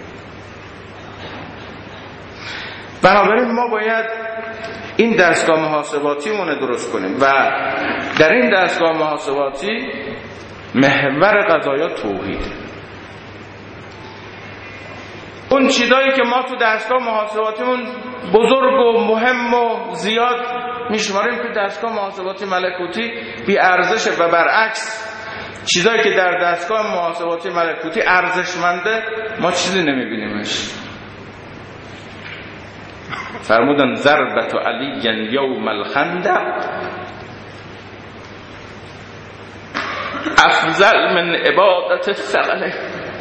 بنابراین ما باید این دستگاه محاسباتیمون درست کنیم و در این دستگاه محاسباتی محور قضایا توحیده. اون چیزایی که ما تو دستگاه محاسباتیمون بزرگ و مهم و زیاد میشماریم تو دستگاه محاسباتی ملکوتی بی ارزشه و برعکس چیزایی که در دستگاه محاسباتی ملکوتی ارزشمنده ما چیزی نمیبینیمش. فرمودن ضربت علی یوم الخندق افضل من عبادت ثقله.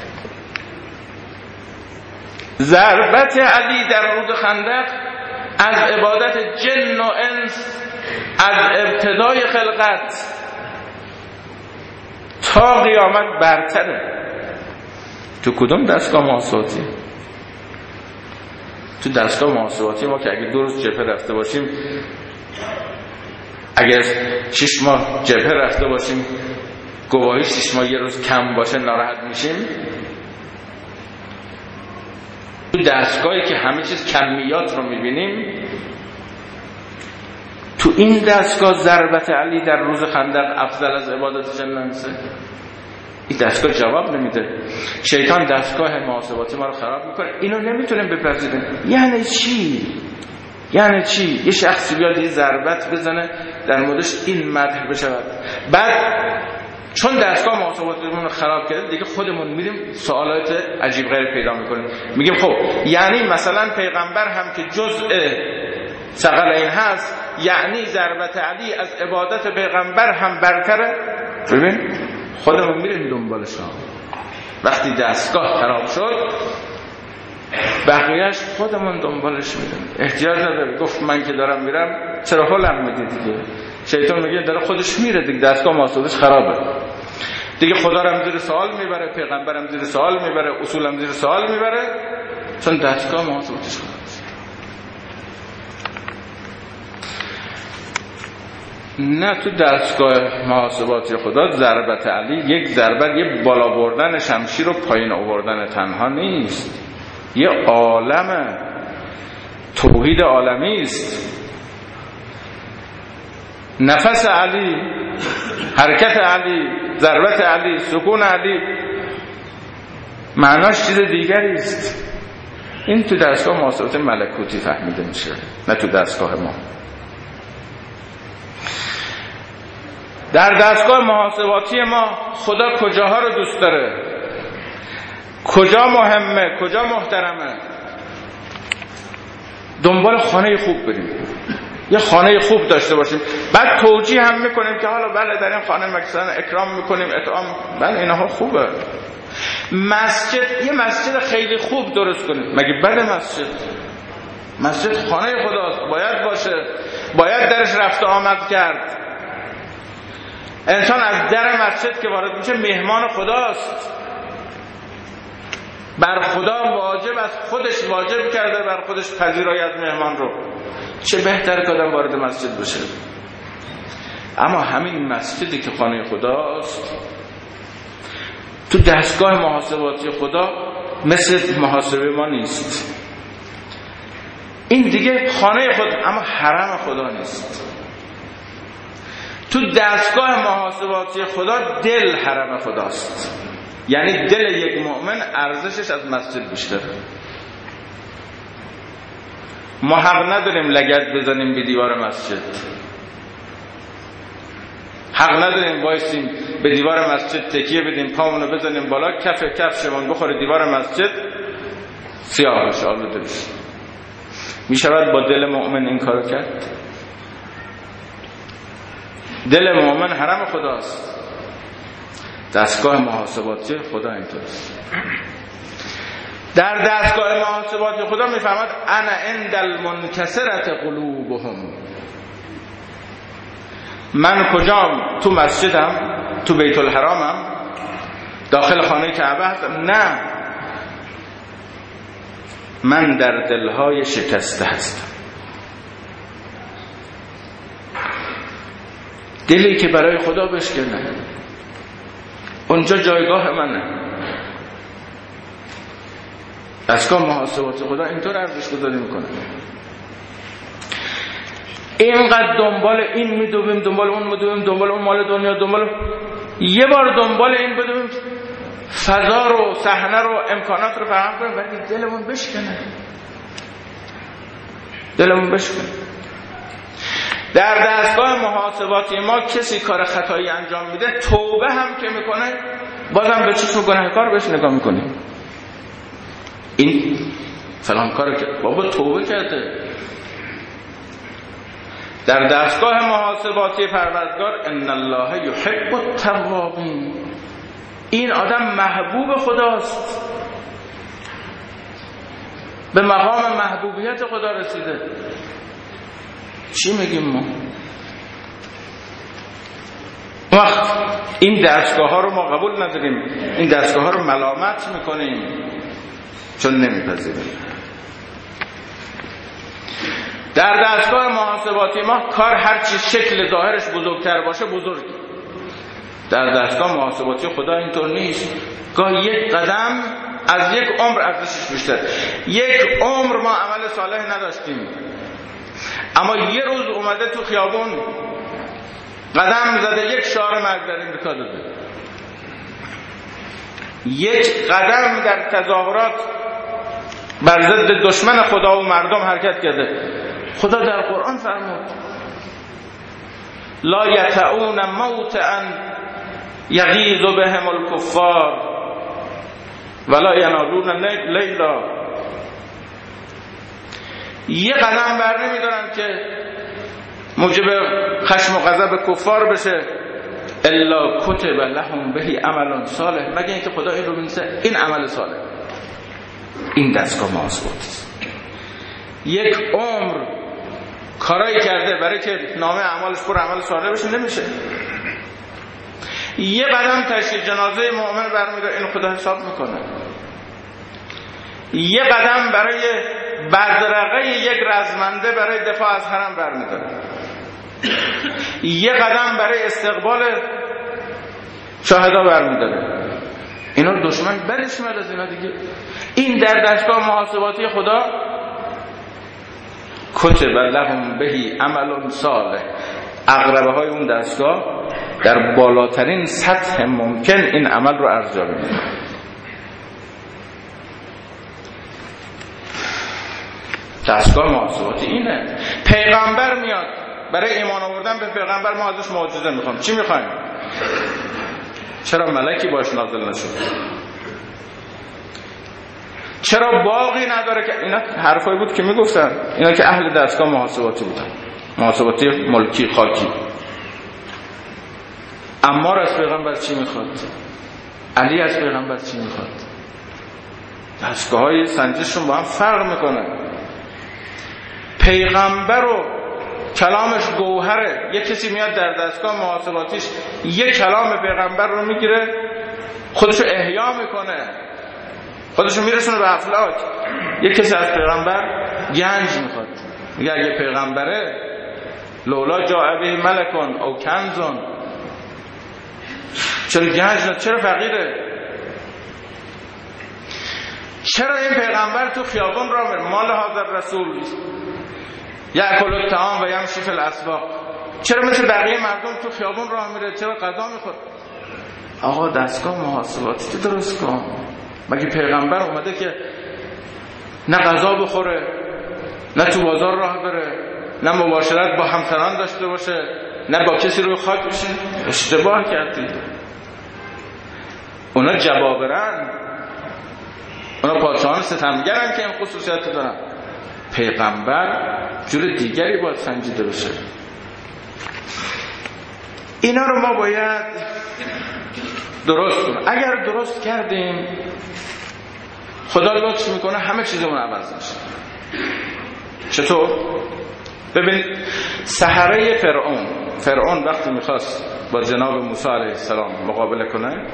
ضربت علی در روز خندق از عبادت جن و انس از ابتدای خلقت تا قیامت برتره. تو کدوم دستگاه محاسباتی؟ تو دستگاه محاسباتی ما که اگه دو روز جبهه رفته باشیم، اگر شش ماه جبهه رفته باشیم، گواهی شش ماه یه روز کم باشه ناراحت میشیم. تو دستگاهی که همه چیز کمیات رو میبینیم، تو این دستگاه ضربت علی در روز خندق افضل از عبادت جنازه؟ این دستگاه جواب نمیده. شیطان دستگاه محاسباتی ما رو خراب میکنه. اینو نمیتونیم بپذیریم. یعنی چی؟ یعنی چی؟ یه شخصی بیاد یه ضربت بزنه در موردش این مدح بشود، بعد چون دستگاه محاسباتیمون رو خراب کرده دیگه خودمون میریم سوالات عجیب غریب پیدا میکنیم. میگیم خب یعنی مثلا پیغمبر هم که جزء ثقلین هست، یعنی ضربت علی از عبادت پیغمبر هم برتره؟ ببین خودمون میریم دنبالش ها. وقتی دستگاه خراب شد بقیهش خودمون دنبالش میریم. احتیاج نداره گفت من که دارم میرم چرا حالم میدی دیگه. شیطان میگه داره خودش میره دیگه، دستگاه محاسبش خرابه دیگه. خدا رو هم زیر سوال میبره، پیغمبرم زیر سوال میبره، اصولم زیر سوال میبره، چون دستگاه محاسبش خرابه. نه، تو دستگاه محاسباتی خدا ضربت علی یک ضربت، یه بالا بردن شمشیر و پایین آوردن تنها نیست، یه عالمه، توحید عالمی است. نفس علی، حرکت علی، ضربت علی، سکون علی، معناش چیز دیگری است. این تو دستگاه محاسبات ملکوتی فهمیده میشه، نه تو دستگاه ما. در دستگاه محاسباتی ما خدا کجاها رو دوست داره، کجا مهمه، کجا محترمه، دنبال خانه خوب بریم، یه خانه خوب داشته باشیم. بعد توجیه هم میکنیم که حالا بله در این خانه مثلا اکرام میکنیم، اطعام، بله اینها خوبه. مسجد، یه مسجد خیلی خوب درست کنیم. مگه بله مسجد مسجد خانه خداست، باید باشه، باید درش رفت و آمد کرد. انسان از در مسجد که وارد میشه مهمان خداست، بر خدا واجب از خودش واجب کرده بر خودش پذیرایی مهمان رو. چه بهتر که آدم وارد مسجد بشه. اما همین مسجدی که خانه خداست تو دستگاه محاسباتی خدا مثل محاسبه ما نیست. این دیگه خانه خود، اما حرم خدا نیست. تو دستگاه محاسباتی خدا دل حرم خداست. یعنی دل یک مؤمن ارزشش از مسجد بیشتره. ما حق نداریم لگد بزنیم به دیوار مسجد، حق نداریم وایسیم به دیوار مسجد تکیه بدیم، پامونو بزنیم بالا، کف کفشمون بخوره دیوار مسجد سیاه بشه، آلوده بشه. میشود با دل مؤمن این کارو کرد؟ دل مؤمن حرم خداست. دستگاه محاسباتی خدا اینطوریست. در دستگاه محاسباتی خدا میفهمد انا عند المنکسرت قلوبهم. من کجام؟ تو مسجدم، تو بیت الحرامم، داخل خانه کعبه هستم؟ نه، من در دلهای شکسته هستم. دلی که برای خدا بشکنه، اونجا جایگاه منه. دستگاه محاسبات خدا اینطور ارزش گذاری میکنه. اینقدر دنبال این میدویم، دنبال اون میدویم، دنبال اون مال دنیا، دنبال یه بار دنبال این بدویم فضا رو، صحنه رو، امکانات رو فراهم کنیم، ولی دلمون بشکنه، دلمون بشکنه. در دستگاه محاسباتی ما کسی کار خطایی انجام میده، توبه هم که میکنه بازم به چشم گناهکار بهش نگاه میکنیم. این فلان کارو که بابا توبه کرده. در دستگاه محاسباتی پروردگار ان الله یحب التوابین، این آدم محبوب خداست، به مقام محبوبیت خدا رسیده. چی میگیم ما؟ وقت این دستگاه ها رو ما قبول نداریم، این دستگاه ها رو ملامت میکنیم چون نمیپذیریم. در دستگاه محاسباتی ما کار هرچی شکل ظاهرش بزرگتر باشه بزرگ. در دستگاه محاسباتی خدا اینطور نیست. گاه یک قدم از یک عمر ارزشش بیشتر. یک عمر ما عمل صالح نداشتیم، اما یه روز اومده تو خیابون قدم زده، یک شعار مرگ در امریکا داده، یک قدم در تظاهرات بر ضد دشمن خدا و مردم حرکت کرده. خدا در قرآن فرمود لا یطعون موطئا یغیظ بهم الکفار ولا ینالون لیلا. یه قدم بر نمیدارن که موجب خشم و غضب کفار بشه الا کتب لهم بهی عمل صالح، مگه اینکه خدا این رو بنویسه این عمل صالح. این دستگاه محاسبات یک عمر کارایی کرده برای که نامه اعمالش پر عمل صالح بشه نمیشه. یه قدم تشییع جنازه مؤمن برمی‌داره، این خدا حساب میکنه. یه قدم برای بدرقه یک رزمنده برای دفاع از حرم برمی‌داره. یه قدم برای استقبال شهدا برمی‌داره. اینا دشمن برش میاد از اینا دیگه. این در دستگاه محاسباتی خدا کتب لهم بهی عمل صالح. اقربه های اون دستگاه در بالاترین سطح ممکن این عمل رو ارزیابی می‌کنه. دستگاه محاسباتی اینه. پیغمبر میاد برای ایمان آوردن به پیغمبر ما ازش معجزه میخوام. چی میخوایم؟ چرا ملکی باش نازل نشد؟ چرا باقی نداره؟ که اینا حرفایی بود که میگفتن اینا که اهل دستگاه محاسباتی بودن، محاسباتی ملکی خاکی. عمار از پیغمبر چی میخواد؟ علی از پیغمبر چی میخواد؟ دستگاه های سنجششون با هم فرق میکنه. پیغمبر و کلامش گوهره. یک کسی میاد در دستگاه محاسباتیش یک کلام پیغمبر رو میگیره، خودشو احیا میکنه، خودشو میرسونه به افلاک. یک کسی از پیغمبر گنج میخواد، میگه اگه پیغمبره لولا جاء به ملکون او کنزون، چرا گنج نه؟ چرا فقیره؟ چرا این پیغمبر تو خیابون را میره؟ مال حاضر رسول یاکل الطعام و یمشی فی الاسواق. چرا مثل بقیه مردم تو خیابون راه میره؟ چرا غذا میخوره؟ آقا دستگاه محاسباتی تو درست کن. مگه پیغمبر اومده که نه غذا بخوره، نه تو بازار راه بره، نه مباشرت با همسران داشته باشه، نه با کسی روی خاک بشه؟ اشتباه کردید. اونا جبابرن، اونا پادشاهان ستمگرن که این خصوصیت دارن. پیغمبر جور دیگری باید سنجیده بشه. اینا رو ما باید درست کنیم. اگر درست کردیم خدا لطف میکنه همه چیزمون عوض میشه. چطور؟ ببین سحره فرعون فرعون وقتی میخواست با جناب موسی علیه السلام مقابله کنه،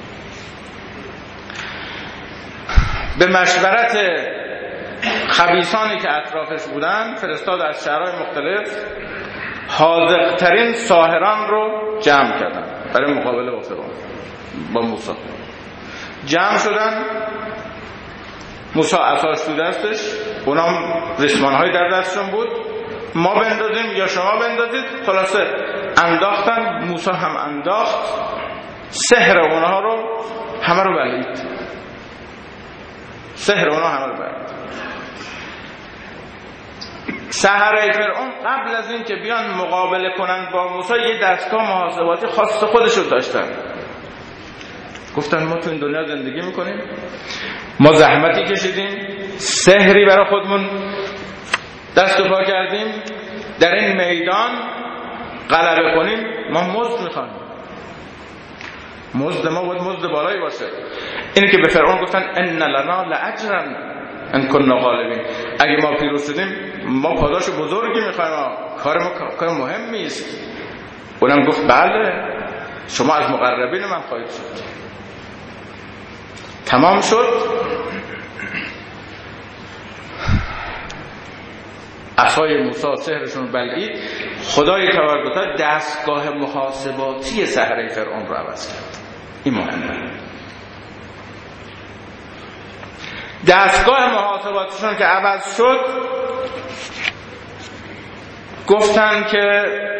به مشورت خبیثانی که اطرافش بودن فرستاد از شهرهای مختلف حاذق‌ترین ساحران رو جمع کردن برای مقابله با فرعون، با موسی. جمع شدن، موسی عصاش تو دستش، اونام ریسمان‌های در دستشون بود. ما بندازیم یا شما بندازید. خلاصه انداختن، موسی هم انداخت، سحر اونها رو همه رو بلعید. سحر اونها همه رو بلعید. سحره فرعون قبل از این که بیان مقابله کنن با موسی یه دستگاه محاسباتی خاص خودشو داشتن. گفتن ما تو این دنیا زندگی میکنیم، ما زحمتی کشیدیم، سحری برای خودمون دست و پا کردیم، در این میدان غلبه کنیم، ما مزد میخوایم. مزد ما باید مزد بالایی باشه. اینه که به فرعون گفتن ان لنا لاجرا ان كنا غالبین. اگه ما پیروز شدیم ما پاداش بزرگی میخوایم، کار ما کار مهمی است. اونم گفت بله شما از مقربین من خواهید شد. تمام شد. عصای موسی سحرشون بلعید. خدای تبارک و تعالی دستگاه محاسباتی سحره فرعون رو عوض کرد. این مهمه. دستگاه محاسباتشون که عوض شد گفتن که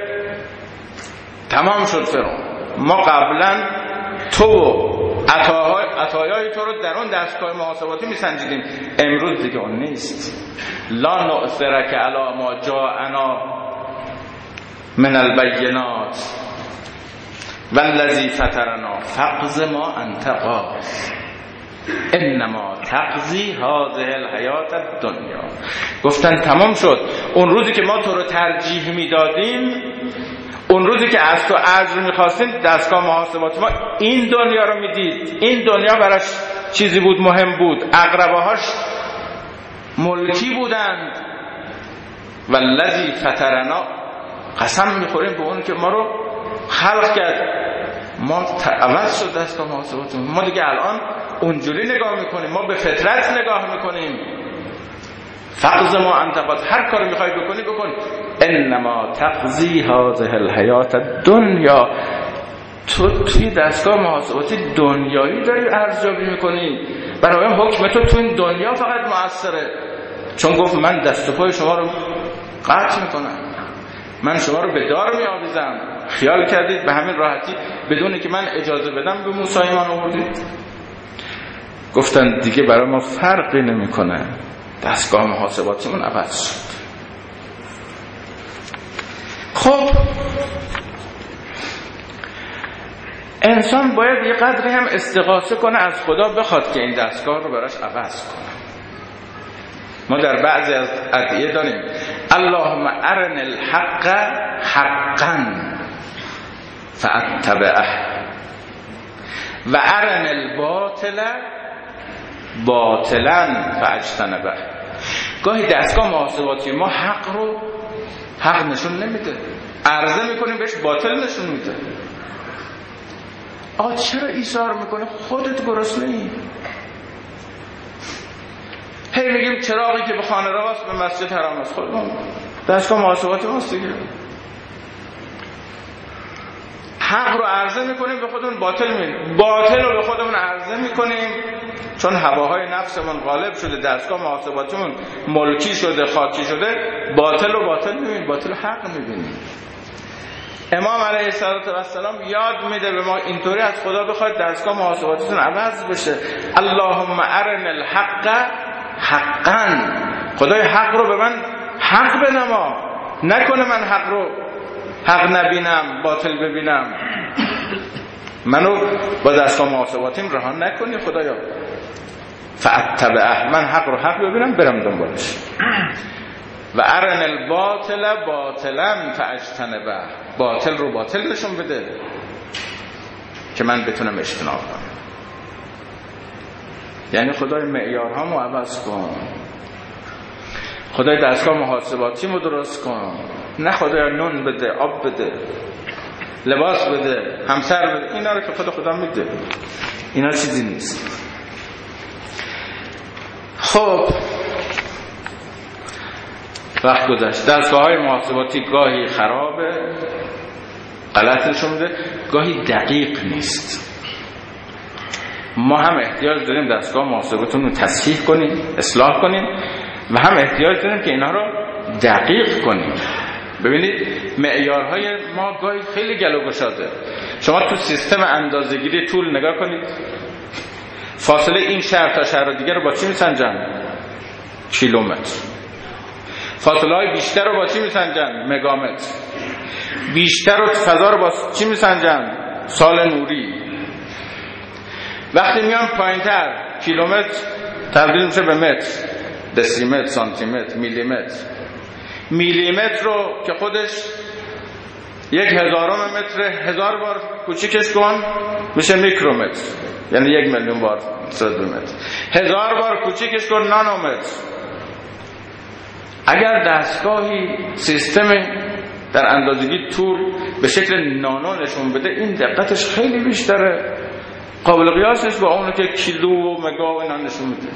تمام شد فرعون، ما قبلا تو و عطاهای عطایای تو رو در اون دستگاه محاسباتی میسنجیدیم، امروز دیگه اون نیست. لا نؤثرک علی ما جاءنا من البینات والذی فطرنا فاقض ما انت قاض انما تقضی هذه الحیات الدنیا. گفتن تمام شد. اون روزی که ما تو رو ترجیح میدادیم، اون روزی که از تو اجر میخواستیم، دستگاه محاسبات ما این دنیا رو میدید، این دنیا براش چیزی بود، مهم بود، اقرباهاش ملکی بودند. والذی فطرنا، قسم میخوریم به اون که ما رو خلق کرد. ما عوض شد دستگاه محاسبات ما دیگه الان اونجوری نگاه میکنیم، ما به فطرت نگاه میکنیم. فقض ما انتقاد، هر کاری میخوای بکنی بکن، انما تقضی هذه الحیات الدنیا. تو توی دستگاه محاسباتی دنیایی داری ارزیابی میکنی، برای حکم تو تو این دنیا فقط مؤثره. چون گفت من دست و پای شما رو قطع میکنم، من شما رو به دار میآویزم. خیال کردید به همین راحتی بدون که من اجازه بدم به موسی ایمان آوردید؟ گفتن دیگه برای ما فرقی نمیکنه، دستگاه محاسباتیمون عوض شد. خب انسان باید یه قدری هم استغاثه کنه از خدا، بخواد که این دستگاه رو براش عوض کنه. ما در بعضی از ادعیه داریم اللهم ارن الحق حقا فاتبعه و ارن الباطل باطلا فاجتنبه. گاهی دستگاه محاسباتی ما حق رو حق نشون نمیده، عرضه میکنیم بهش باطل نشون میده. آ چرا ایثار میکنه؟ خودت گرسنه ای. هی میگیم چراغی که به خانه راست به مسجد حرام است. خودمون دستگاه محاسباتی ماست دیگه. حق رو عرضه میکنیم به خودمون باطل میکنیم، باطل رو به خودمون عرضه میکنیم چون هواهای نفسمون غالب شده، دستگاه محاسباتیمون ملکی شده، خاکی شده، باطل رو باطل میبینیم، باطل حق میبینیم. امام علیه السلام یاد میده به ما اینطوری از خدا بخواید دستگاه محاسباتیتون عوض بشه. اللهم ارن الحق حقا، خدای حق رو به من حق بنما، نکنه من حق رو حق نبینم، باطل ببینم. منو با دستگاه محاسباتیم رهان نکنی خدایا. فاتبعه، من حق رو حق ببینم برم دنبالش. و ارن الباطل باطلا فاجتنبه، باطل رو باطل نشون بده که من بتونم اجتناب کنم. یعنی خدای معیارهامو عوض کن، خدای دستگاه محاسباتیمو درست کن، نه خدای نون بده، آب بده، لباس بده، همسر بده. اینا رو که خدا خدا میده، اینا چیزی نیست. خب وقت گذشت. دستگاه‌های محاسباتی گاهی خرابه، غلط نشون میده، گاهی دقیق نیست. ما هم احتیاج داریم دستگاه محاسباتمون رو تصحیح کنیم، اصلاح کنیم، و هم احتیاج داریم که اینا رو دقیق کنیم. ببینید معیارهای ما گاهی خیلی گل و گشاده. شما تو سیستم اندازه‌گیری طول نگاه کنید، فاصله این شهر تا شهر دیگه رو با چی میسنجن؟ کیلومتر. فاصله های بیشتر رو با چی میسنجن؟ مگامتر. بیشتر و فضا رو با چی میسنجن؟ سال نوری. وقتی میان پایینتر کیلومتر تبدیل میشه به متر، دسیمتر، سانتیمتر، میلیمتر. میلیمتر رو که خودش یک هزارم متر، هزار بار کوچیکش کن میشه میکرومتر، یعنی یک میلیون بار صد متر. هزار بار کوچیکش کن نانومتر. اگر دستگاهی سیستم در اندازگی طول به شکل نانو نشون بده، این دقتش خیلی بیشتره، قابل قیاسش با اونه که کیلو و مگا و اینا نشون میده.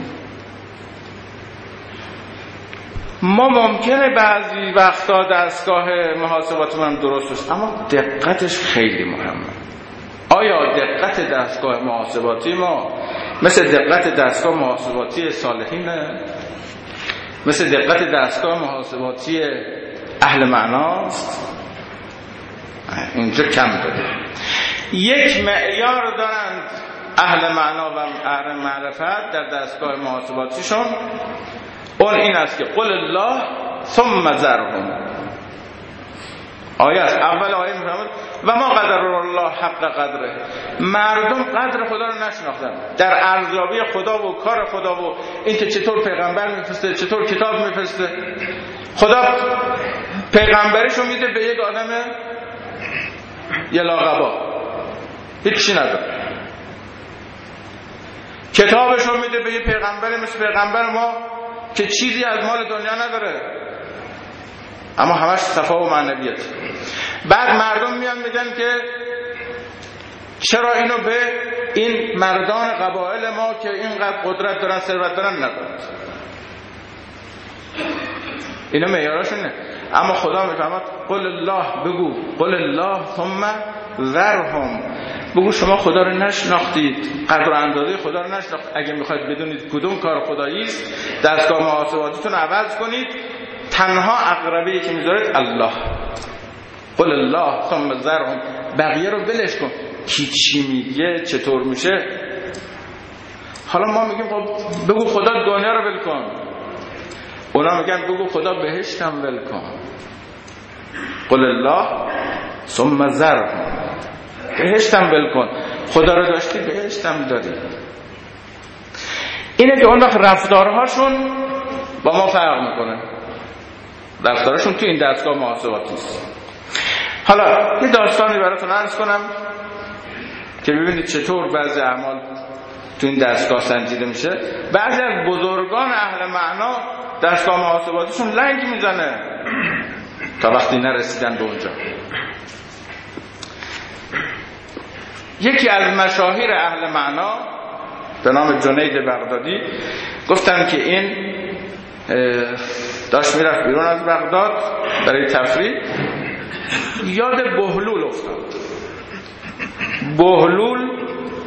ما ممکنه بعضی وقتا دستگاه محاسباتمون درست است، اما دقتش خیلی مهمه. آیا دقت دستگاه محاسباتی ما مثل دقت دستگاه محاسباتی صالحینه، مثل دقت دستگاه محاسباتی اهل معناست. اینجا کم داره. یک معیار دارند اهل معنا و اهل معرفت در دستگاه محاسباتیشون، اون این است که قل الله ثم ذرهم. آیه است، اول آیه میفرماید و ما قدر الله حق قدره. مردم قدر خدا رو نشناختن در ارزیابی خدا و کار خدا و اینکه چطور پیغمبر میفرسته، چطور کتاب میفرسته. خدا پیغمبرشو میده به یک آدم یه لاغبا، هیچی نداره. کتابشو میده به یه پیغمبر مثل پیغمبر ما که چیزی از مال دنیا نداره، اما همش صفا و معنویت. بعد مردم میان میگن که چرا اینو به این مردان قبایل ما که اینقدر قدرت دارن، ثروت دارن ندارن. اینا معیاراشونه. اما خدا میفهمد قل الله، بگو قل الله ثم ذرهم، بگو شما خدا رو نشناختید، قدر و اندازه خدا رو نشناختید. اگه میخواید بدونید کدوم کار خدایی است، دستگاه محاسباتیتون عوض کنید. تنها اقربی که میذارید الله، قل الله ثم ذرهم، بقیه رو ولش کن. کی چی میگه چطور میشه. حالا ما میگیم خب بگو خدا دنیا رو ول کن، اونا میگن بگو خدا بهشتم ول کن. قل الله ثم ذرهم، بهشتم ول کن. خدا رو داشتی بهشتم داری. اینه که اون وقت رفتارهاشون با ما فرق میکنه، رفتارشون تو این دستگاه محاسباتی است. حالا یه داستانی براتون عرض کنم که ببینید چطور بعضی اعمال تو این دستگاه سنجیده میشه. بعضی از بزرگان اهل معنا دستگاه محاسباتیشون لنگ میزنه تا وقتی نرسیدن به اونجا. یکی از مشاهیر اهل معنا به نام جنید بغدادی گفتن که این داشت میرفت بیرون از بغداد برای تفریح، یاد بهلول افتاد. بهلول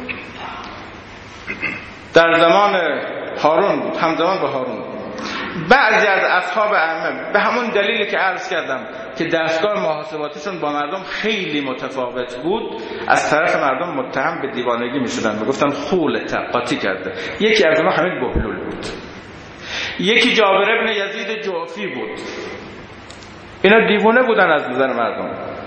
در زمان هارون، همزمان با هارون، بعضی از اصحاب ائمه به همون دلیلی که عرض کردم که دستگاه محاسباتیشون با مردم خیلی متفاوت بود، از طرف مردم متهم به دیوانگی میشدن و گفتن خولت قاطی کرده. یکی از اونها همین بهلول بود. یکی جابر ابن یزید جعفی بود. اینا دیوانه بودن از نظر مردم.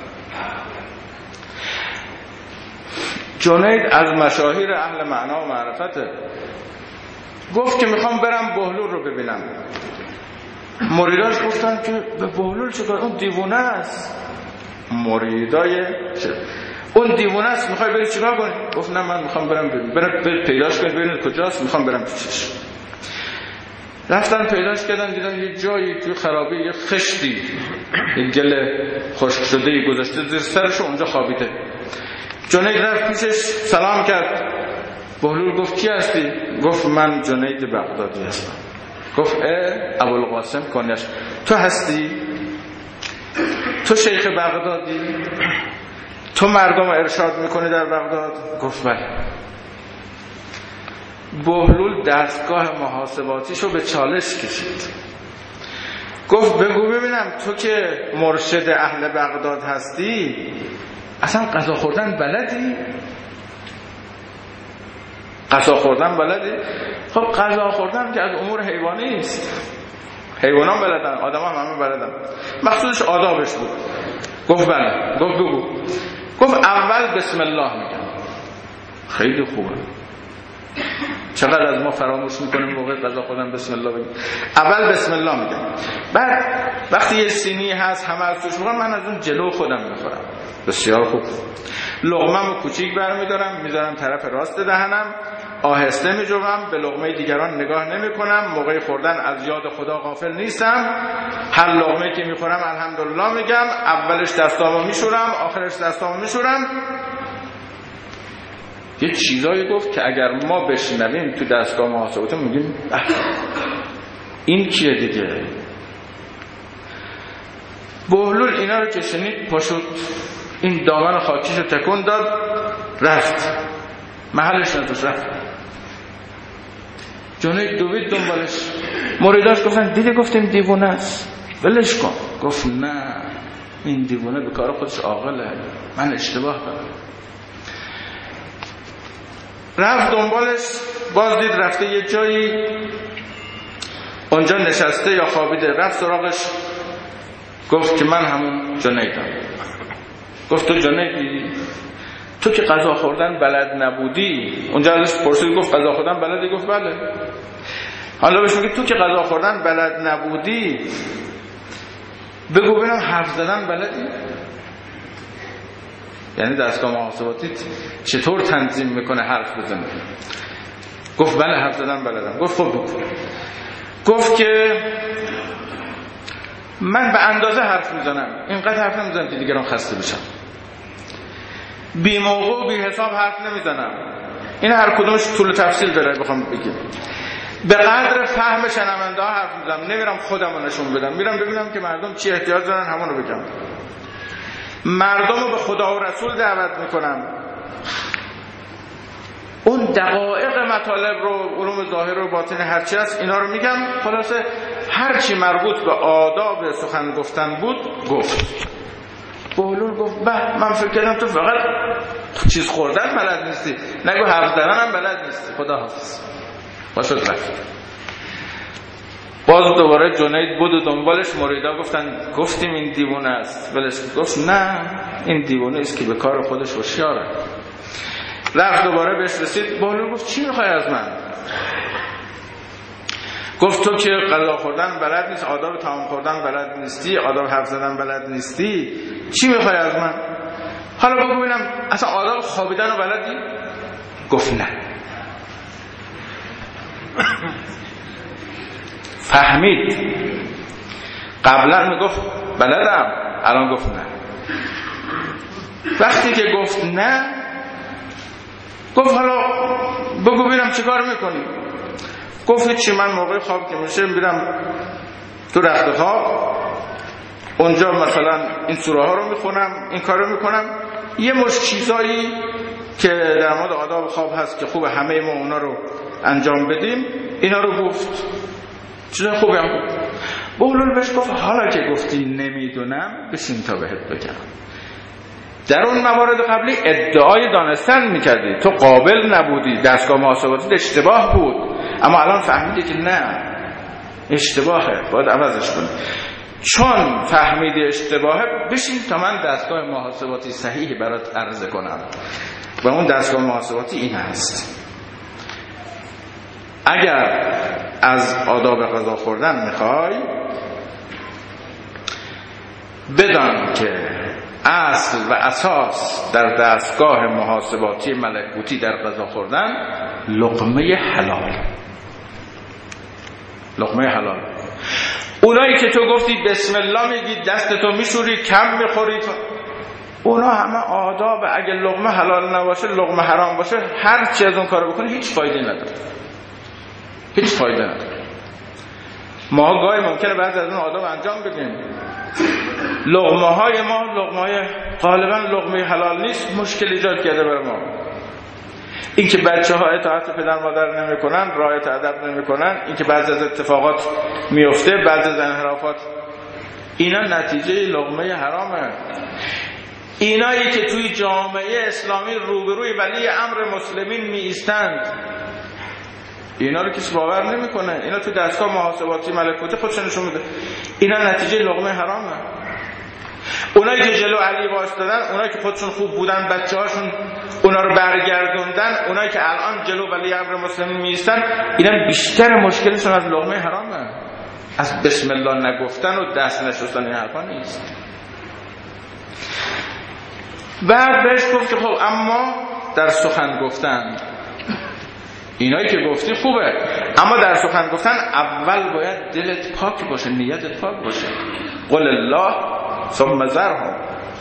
جنید از مشاهیر اهل معنا و معرفته، گفت که میخوام برم بهلول رو ببینم. مریداش گفتن که به بهلول چیکار؟ اون دیوانه است. مریدای اون دیوانه است، میخوای بری چیکار کنی؟ گفت نه من میخوام برم ببینم. برم پیداش کنید ببینید کجاست، میخوام برم پیشش. رفتن پیداش کردن، دیدن یه جایی توی خرابه یه خشتی، یه گل خشک شده گذاشته زیر سرش، اونجا خوابیده. جنید رفت پیشش سلام کرد. بهلول گفت کی هستی؟ گفت من جنید بغدادی هستم. گفت اه ابوالقاسم کنیش تو هستی؟ تو شیخ بغدادی؟ تو مردم ارشاد میکنی در بغداد؟ گفت بله. بهلول دستگاه محاسباتیشو به چالش کشید. گفت بگو ببینم تو که مرشد اهل بغداد هستی اصلا غذا خوردن بلدی؟ غذا خوردن بلدی؟ خب غذا خوردن که از امور حیوانی است. حیوانان بلدن، آدم هم همه بلدن. مخصوصش آدابش بود. گفت بله. گفت بگو. گفت اول بسم الله میگم. خیلی خوبه. چقدر از ما فراموش میکنیم موقع غذا خوردن بسم الله بگیم. اول بسم الله میگم. بعد وقتی یه سینی هست همه از توش میخورم، من از اون جلو خودم میخورم. بسیار خوب. لقمه‌مو کوچیک برمیدارم میذارم طرف راست دهنم، آهسته میجوام، به لقمه دیگران نگاه نمیکنم، موقع خوردن از یاد خدا غافل نیستم. هر لقمه که میخورم الحمدلله میگم، اولش دستامو میشورم، آخرش دستامو میشورم. یه چیزایی گفت که اگر ما بشنویم تو دستگاه محاسباتی میگیم این کیه دیگه. بهلول اینا رو که شنید پاشد این دامن خاکیشو تکون داد، رفت، محلش نداشت، رفت. جنید دوید دنبالش. مریداش گفتن دیدی گفتیم دیوونه است، ولش کن. گفت نه، این دیوونه به کار خودش عاقله، من اشتباه کردم. رفت دنبالش، باز دید رفته یه جایی اونجا نشسته یا خوابیده. رفت سراغش، گفت که من همون جنیدم. گفت تو جنیدی؟ تو که غذا خوردن بلد نبودی. اونجا ازش پرسید، گفت غذا خوردن بلدی؟ گفت بله. حالا بهش میگه تو که غذا خوردن بلد نبودی، بگو ببینم حرف زدن بلدی؟ یعنی دستگاه محاسباتی چطور تنظیم میکنه حرف بزنه؟ گفت بله حرف زدن بلدم. گفت خب گفت که من به اندازه حرف میزنم، اینقدر حرف نمیزنم که دیگران خسته بشم. بی موقع و بی حساب حرف نمیزنم. این هر کدومش طول تفصیل داره بخوام بگم. به قدر فهم شنونده ها حرف میزنم، نمیرم خودم رو نشون بدم، میرم ببینم که مردم چی احتیاج دارن، همون رو بگم. مردم رو به خدا و رسول دعوت میکنم. اون دقایق مطالب رو، علوم ظاهر و باطن هرچی هست اینا رو میگم. خلاصه هرچی مربوط به آداب سخن گفتن بود گفت. بهلول گفت به، من فکر کردم تو فقط چیز خوردن بلد نیستی، نگو حرف زدن هم بلد نیستی. خدا حافظ. باشد رفت. باز دوباره جنید بود و دنبالش. مریدا گفتن گفتیم این دیوونه است، ولش. گفت نه، این دیوونه است که به کار خودش هوشیاره. رفت دوباره بهش رسید. بهلول گفت چی میخوای از من؟ گفت تو که غذا خوردن بلد نیست، آداب طعام خوردن بلد نیستی، آداب حرف زدن بلد نیستی، چی میخوای از من؟ حالا بگو ببینم اصلا آداب خوابیدن رو بلدی؟ گفت نه. فهمید. قبلا میگفت بلدم، الان گفت نه. وقتی که گفت نه، گفت حالا بگو ببینم چه کار میکنی؟ گفت چی، من موقع خواب که میشه میرم تو رخت خواب، اونجا مثلا این سوره ها رو میخونم، این کار رو میکنم. یه مش چیزایی که در مورد آداب خواب هست که خوبه همه ما اونا رو انجام بدیم، اینا رو گفت. چیز خوبی هم گفت. بهلول بهش گفت حالا که گفتی نمیدونم، بشین تا بهت بگم. در اون موارد قبلی ادعای دانستن میکردی، تو قابل نبودی، دستگاه محاسباتی اشتباه بود، اما الان فهمیدی که نه، اشتباهه، باید عوضش کنی. چون فهمیدی اشتباهه، بشین تا من دستگاه محاسباتی صحیح برات عرضه کنم. و اون دستگاه محاسباتی این هست: اگر از آداب غذا خوردن میخوای، بدان که اصل و اساس در دستگاه محاسباتی ملکوتی در غذا خوردن لقمه حلال. لقمه حلال. اونایی که تو گفتی بسم الله میگی، دستتو میشوری، کم میخوری، اونا همه آداب. اگه لقمه حلال نباشه، لقمه حرام باشه، هر چی از اون کارو بکنی هیچ فایده نداره. هیچ فایده نداره. ما گاهی ممکنه بعضی از اون آداب انجام بدیم. لقمه های ما لقمه های غالبا لقمه حلال نیست، مشکل ایجاد کرده برای ما. این که بچه ها اطاعت پدر مادر نمی کنن، رعایت ادب نمی کنن، این که بعضی از اتفاقات میفته، بعضی از انحرافات، اینا نتیجه لقمه حرامه. اینایی که توی جامعه اسلامی روبروی ولی امر مسلمین می ایستند، اینا رو کسی باور نمیکنه. اینا تو دستگاه محاسباتی ملکوتی خودشون نشون میده. اینا نتیجه لقمه حرامه. اونایی که جلو علی وایسادن، اونایی که خودشون خوب بودن، بچه‌هاشون اونا رو برگردوندن، اونایی که الان جلو ولی امر مسلمین میایستن، اینا بیشتر مشکلشون از لقمه حرامه، از بسم الله نگفتن و دست نشستن. این حرفا نیست. بعد بهش گفت که خب اما در سخن گفتن، اینایی که گفتی خوبه، اما در سخن گفتن اول باید دلت پاک باشه، نیتت پاک باشه. قل الله ثم ذرهم.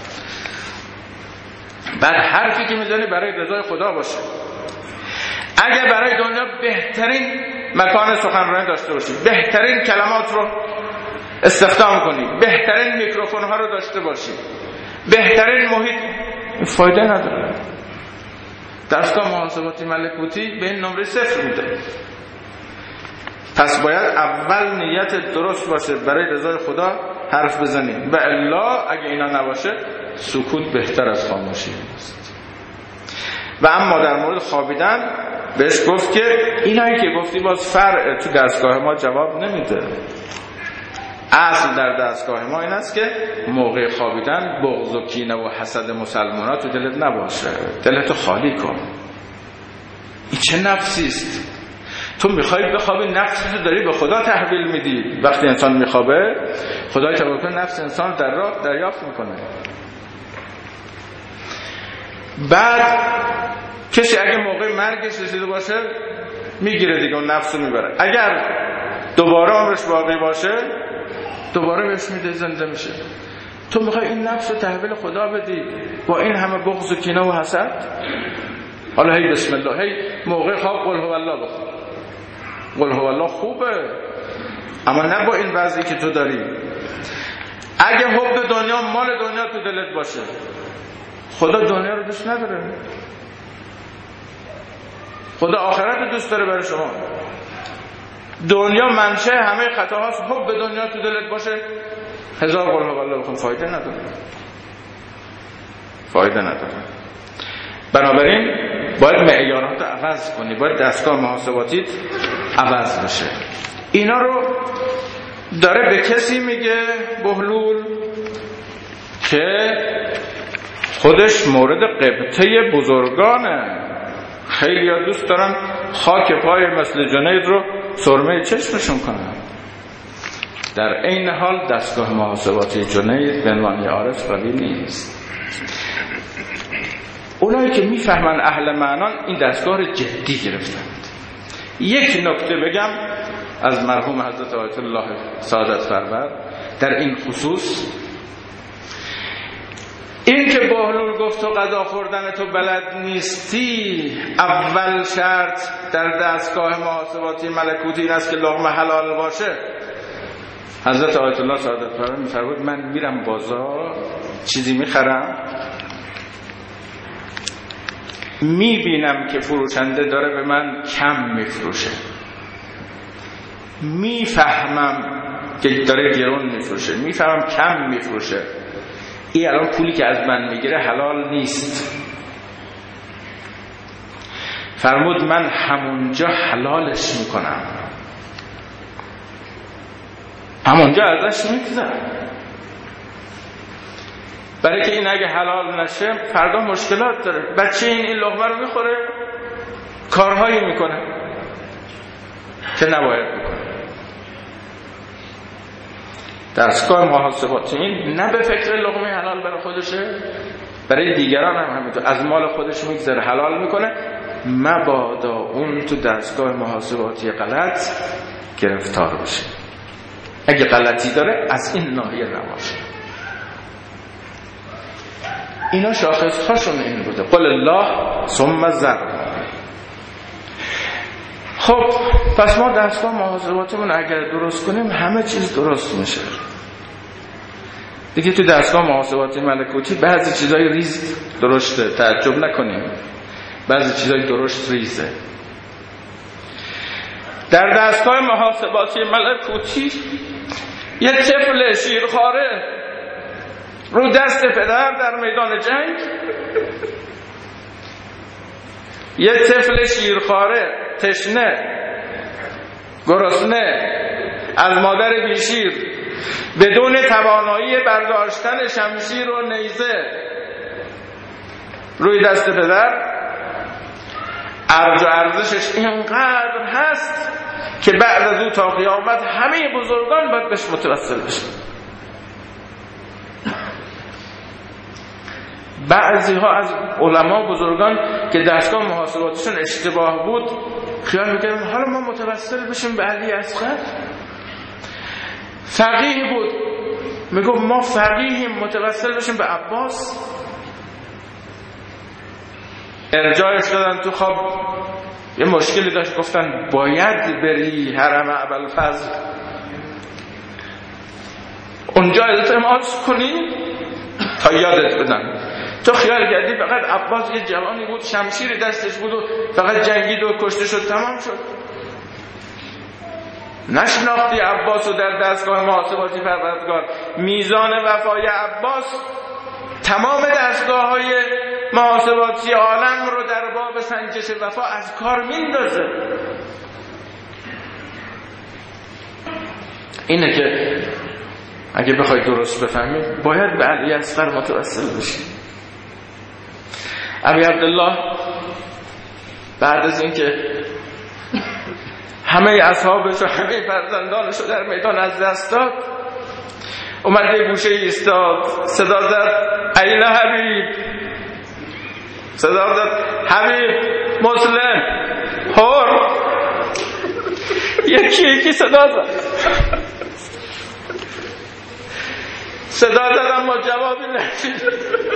بعد حرفی که میزنی برای رضای خدا باشه. اگر برای دنیا بهترین مکان سخنرانی داشته باشی، بهترین کلمات رو استخدام کنی، بهترین میکروفون ها رو داشته باشی، بهترین محیط، فایده نداره. دستگاه محاسباتی ملکوتی به این نمره صفر میده. پس باید اول نیت درست باشه برای رضای خدا حرف بزنیم و الا اگه اینا نباشه سکوت بهتر از خاموشی است. و اما در مورد خوابیدن بهش گفت که اینایی که گفتی باز فرع تو دستگاه ما جواب نمیده. اصل در دستگاه ما این است که موقع خوابیدن بغض و کینه و حسد مسلمانات تو دلت نباشه، دلتو خالی کن. این چه نفسی است؟ تو میخوای بخوابی، نفسیتو داری به خدا تحویل میدی. وقتی انسان میخوابه خدای تبارک نفس انسان در راه دریافت میکنه. بعد کسی اگه موقع مرگش رسیده باشه میگیره دیگه، اون نفسو میبره. اگر دوباره عمرش باقی باشه دوباره بهش میده، زنده میشه. تو میخوای این نفس رو تحویل خدا بدی با این همه بغض و کینه و حسد؟ حالا هی بسم الله، هی موقع خواب قل هو الله بخون. قل هو الله خوبه، اما نه با این وضعی که تو داری. اگه حب دنیا، مال دنیا تو دلت باشه، خدا دنیا رو دوست نداره، خدا آخرت رو دوست داره برای شما. دنیا منشأ همه خطاهاست. حب دنیا تو دلت باشه، هزار قل هو الله بخون، فایده نداره، فایده نداره. بنابراین باید معیارات رو عوض کنی، باید دستگاه محاسباتیت عوض بشه. اینا رو داره به کسی میگه بهلول که خودش مورد قبطه بزرگانه. خیلی ها دوست دارن خاک پای مثل جنید رو سرمه چشمشون کنن. در عین حال دستگاه محاسباتی جنید به عنوان عارف قوی نیست. اونایی که میفهمن اهل معنان این دستگاه رو جدی گرفتند. یک نکته بگم از مرحوم حضرت آیت الله سعادت پرور در این خصوص، این که بهلول گفت تو غذا خوردن تو بلد نیستی، اول شرط در دستگاه محاسباتی ملکوتی این است که لقمه حلال باشه. حضرت آیت الله سعادت پرور می‌فرمود من میرم بازار چیزی میخرم، میبینم که فروشنده داره به من کم میفروشه، میفهمم که داره گرون میفروشه، میفهمم کم میفروشه، این الان پولی که از من میگیره حلال نیست. فرمود من همونجا حلالش میکنم، همونجا ازش میگذرم، برای که این اگه حلال نشه فردا مشکلات داره. بچه این این لقمه رو میخوره، کارهایی میکنه که نباید بکنه. دستگاه محاسباتی این نه به فکر لقمه حلال برای خودشه، برای دیگران هم همینطور، از مال خودش میگذره حلال میکنه، مبادا اون تو دستگاه محاسباتی غلط گرفتار بشه. اگه غلطی داره از این ناحیه نباشه. اینا شاخص هاشون این بوده، قل الله ثم ذر. خب پس ما دستگاه محاسباتمون اگر درست کنیم همه چیز درست میشه دیگه. تو دستگاه محاسباتی ملکوتی بعضی چیزای ریز درسته، تعجب نکنیم، بعضی چیزای درشت ریزه. در دستگاه محاسباتی ملکوتی یه طفل شیرخواره رو دست پدر در میدان جنگ، یه طفل شیرخواره تشنه گرسنه از مادر بیشیر بدون توانایی برداشتن شمشیر و نیزه روی دست پدر، ارج و ارزشش اینقدر هست که بعد از او تا قیامت همه بزرگان باید بهش متوسل بشن. بعضی ها از علما بزرگان که دستگاه محاسباتشون اشتباه بود خیال میکردن حالا ما متوسل بشیم به علی اصغر. فقیه بود، میگو ما فقیهیم متوسل بشیم به عباس. ارجاعش دادن تو خواب، یه مشکلی داشت، گفتن باید بری حرم ابوالفضل، اونجا التماس کنی تا یادت بدن. تو خیال کردی فقط عباس یه جوانی بود شمشیر دستش بود و فقط جنگید و کشته شد تمام شد. نشناختی عباس و در دستگاه محاسباتی پروردگار. میزان وفای عباس تمام دستگاه های محاسباتی عالم رو در باب سنجش وفا از کار میندازه. اینه که اگه بخوای درست بفهمید باید به علی اصغر متوسل بشی. ابی عبدالله بعد از اینکه همه اصحابش و همه فرزندانش رو در میدان از دست داد، اومد یه گوشه ایستاد، صدا زد این حبیب، صدا زد حبیب، مسلم، حر، یکی یکی صدا زد صدا زد اما جوابی نشد.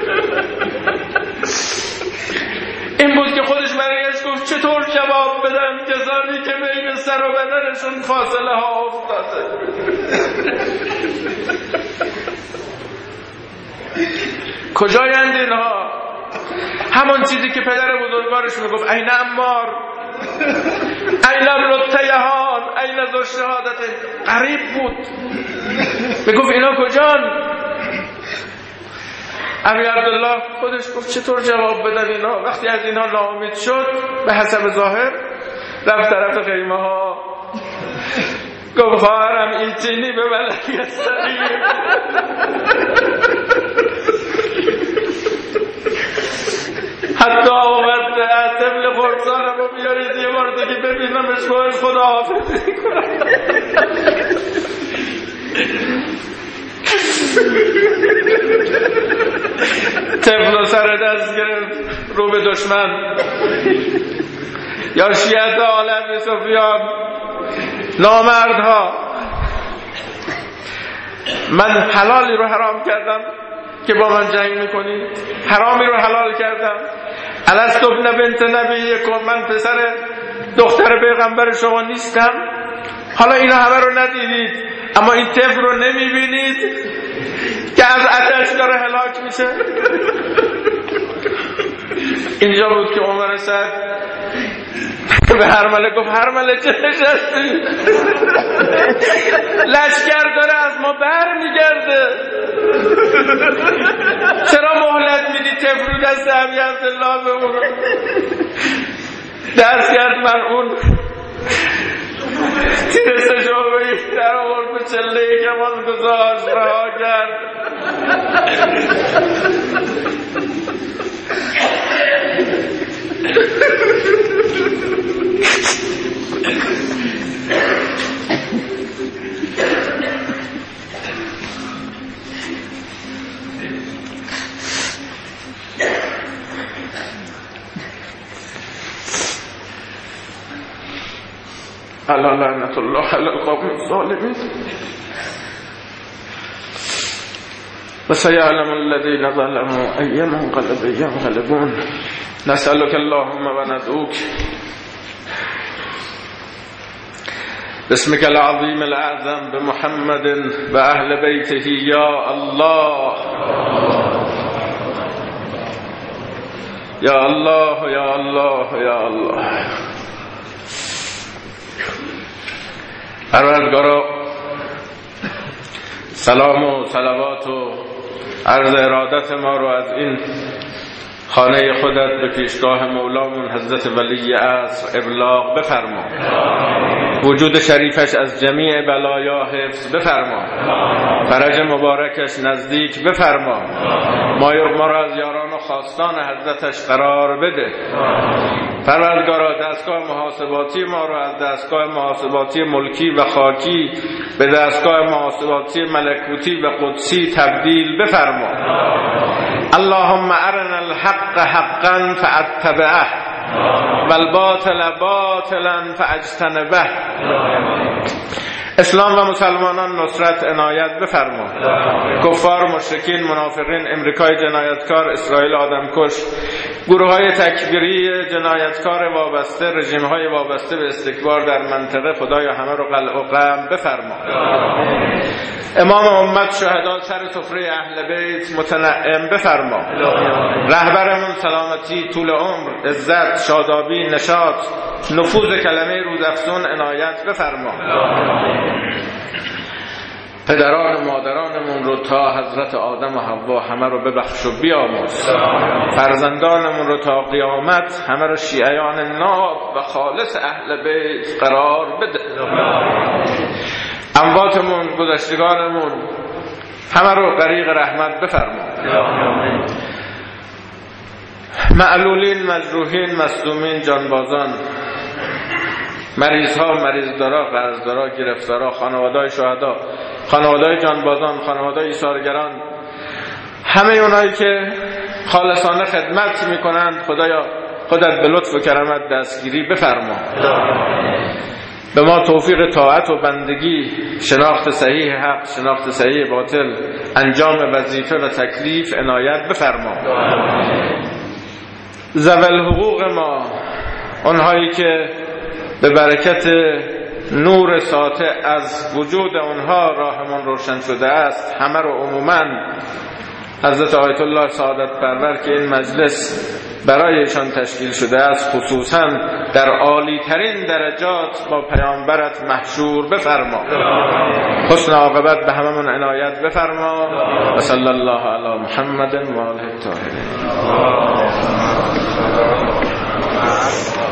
این بود که خودش برگشت گفت چطور جواب بدم کسانی که بین سر و بدنشون فاصله ها افتاده. کجایند اینها؟ همون چیزی که پدر بزرگوارش میگفت این عمار، این ابن تیهان، این ذو الشهادت. غریب بود، میگفت اینا کجان؟ ابی عبدالله خودش گفت چطور جواب بدن اینا؟ وقتی از اینا ناامید شد به حسب ظاهر رفت طرف خیمه ها، گفت خواهرم ایتینی به بلدی سریم. حتی آمد طفل خرسانم رو بیارید یه بار دیگه ببینمش باش خدا حافظی کنم. طفل و سر دست گرفت رو به دشمن. یا شیعت آل ابی سفیان، نامردها، من حلالی رو حرام کردم که با من جنگ میکنید، حرامی رو حلال کردم. الست ابن بنت نبیکم، من پسر دختر پیغمبر شما نیستم؟ حالا اینا همه رو ندیدید اما این طفل رو نمیبینید که از آتش داره هلاک میشه؟ اینجا بود که عمر سعد به هرمله گفت هرمله چه نشستی؟ لشکر داره از ما بر میگرده، چرا مهلت میدی طفل رو دست ابی عبدالله بمونه؟ درس کرد من اون تیر سجابهی در آورد به چله کمان گذاشت رها کرد. الا لعنت الله علی القوم الظالمین و سیعلم الذین ظلموا ای منقلب ینقلبون. نسألك اللهم و ندعوک باسمك العظیم الاعظم بمحمد و اهل بیته یا الله یا الله یا الله یا الله. پروردگارا سلام و صلوات و عرض ارادت ما رو از این خانه خودت به پیشگاه مولامون حضرت ولی عصر ابلاغ بفرما. وجود شریفش از جمیع بلایا حفظ بفرما. فرج مبارکش نزدیک بفرما. ما را از یاران و خواستان حضرتش قرار بده. پروردگارا دستگاه محاسباتی ما رو از دستگاه محاسباتی ملکی و خاکی به دستگاه محاسباتی ملکوتی و قدسی تبدیل بفرما. اللهم ارنا الحق حقا فاتبعه والباطل باطلا فاجتنبه. اسلام و مسلمانان نصرت عنایت بفرما. کفار، مشرکین، منافقین، امریکای جنایتکار، اسرائیل آدمکش، گروه های تکفیری جنایتکار وابسته، رژیم های وابسته به استکبار در منطقه، خدایا همه رو قلع و قم بفرما. امام امت شهدا سر سفره اهل بیت متنعم بفرما. رهبرمون سلامتی، طول عمر، عزت، شادابی، نشاط نفوذ کلمه روزافزون عنایت بفرما. پدران و مادرانمون رو تا حضرت آدم و حوا همه رو ببخش و بیامرز. فرزندانمون رو تا قیامت همه رو شیعیان ناب و خالص اهل بیت قرار بده. امواتمون، گذشتگانمون همه رو غریق رحمت بفرما. معلولین، مجروحین، مصدومین، جانبازان، مریض ها، مریض دارا، قرض دارا، گرفتارا، خانواده‌های شهدا، خانواده‌های جانبازان، خانواده‌های ایثارگران، همه اونایی که خالصانه خدمت میکنند، خدایا خودت به لطف و کرمت دستگیری بفرما. به ما توفیق طاعت و بندگی، شناخت صحیح حق، شناخت صحیح باطل، انجام وظیفه و تکلیف عنایت بفرما. ذوی حقوق ما، اونهایی که به برکت نور ساطع از وجود اونها راهمون روشن شده است، همه رو عموماً حضرت آیت الله سعادت پرور که این مجلس برایشان تشکیل شده است، خصوصاً در عالی ترین درجات با پیامبرت محشور بفرما. حسن عاقبت به هممون عنایت بفرما. و صلی الله علی محمد و آله الطاهرین.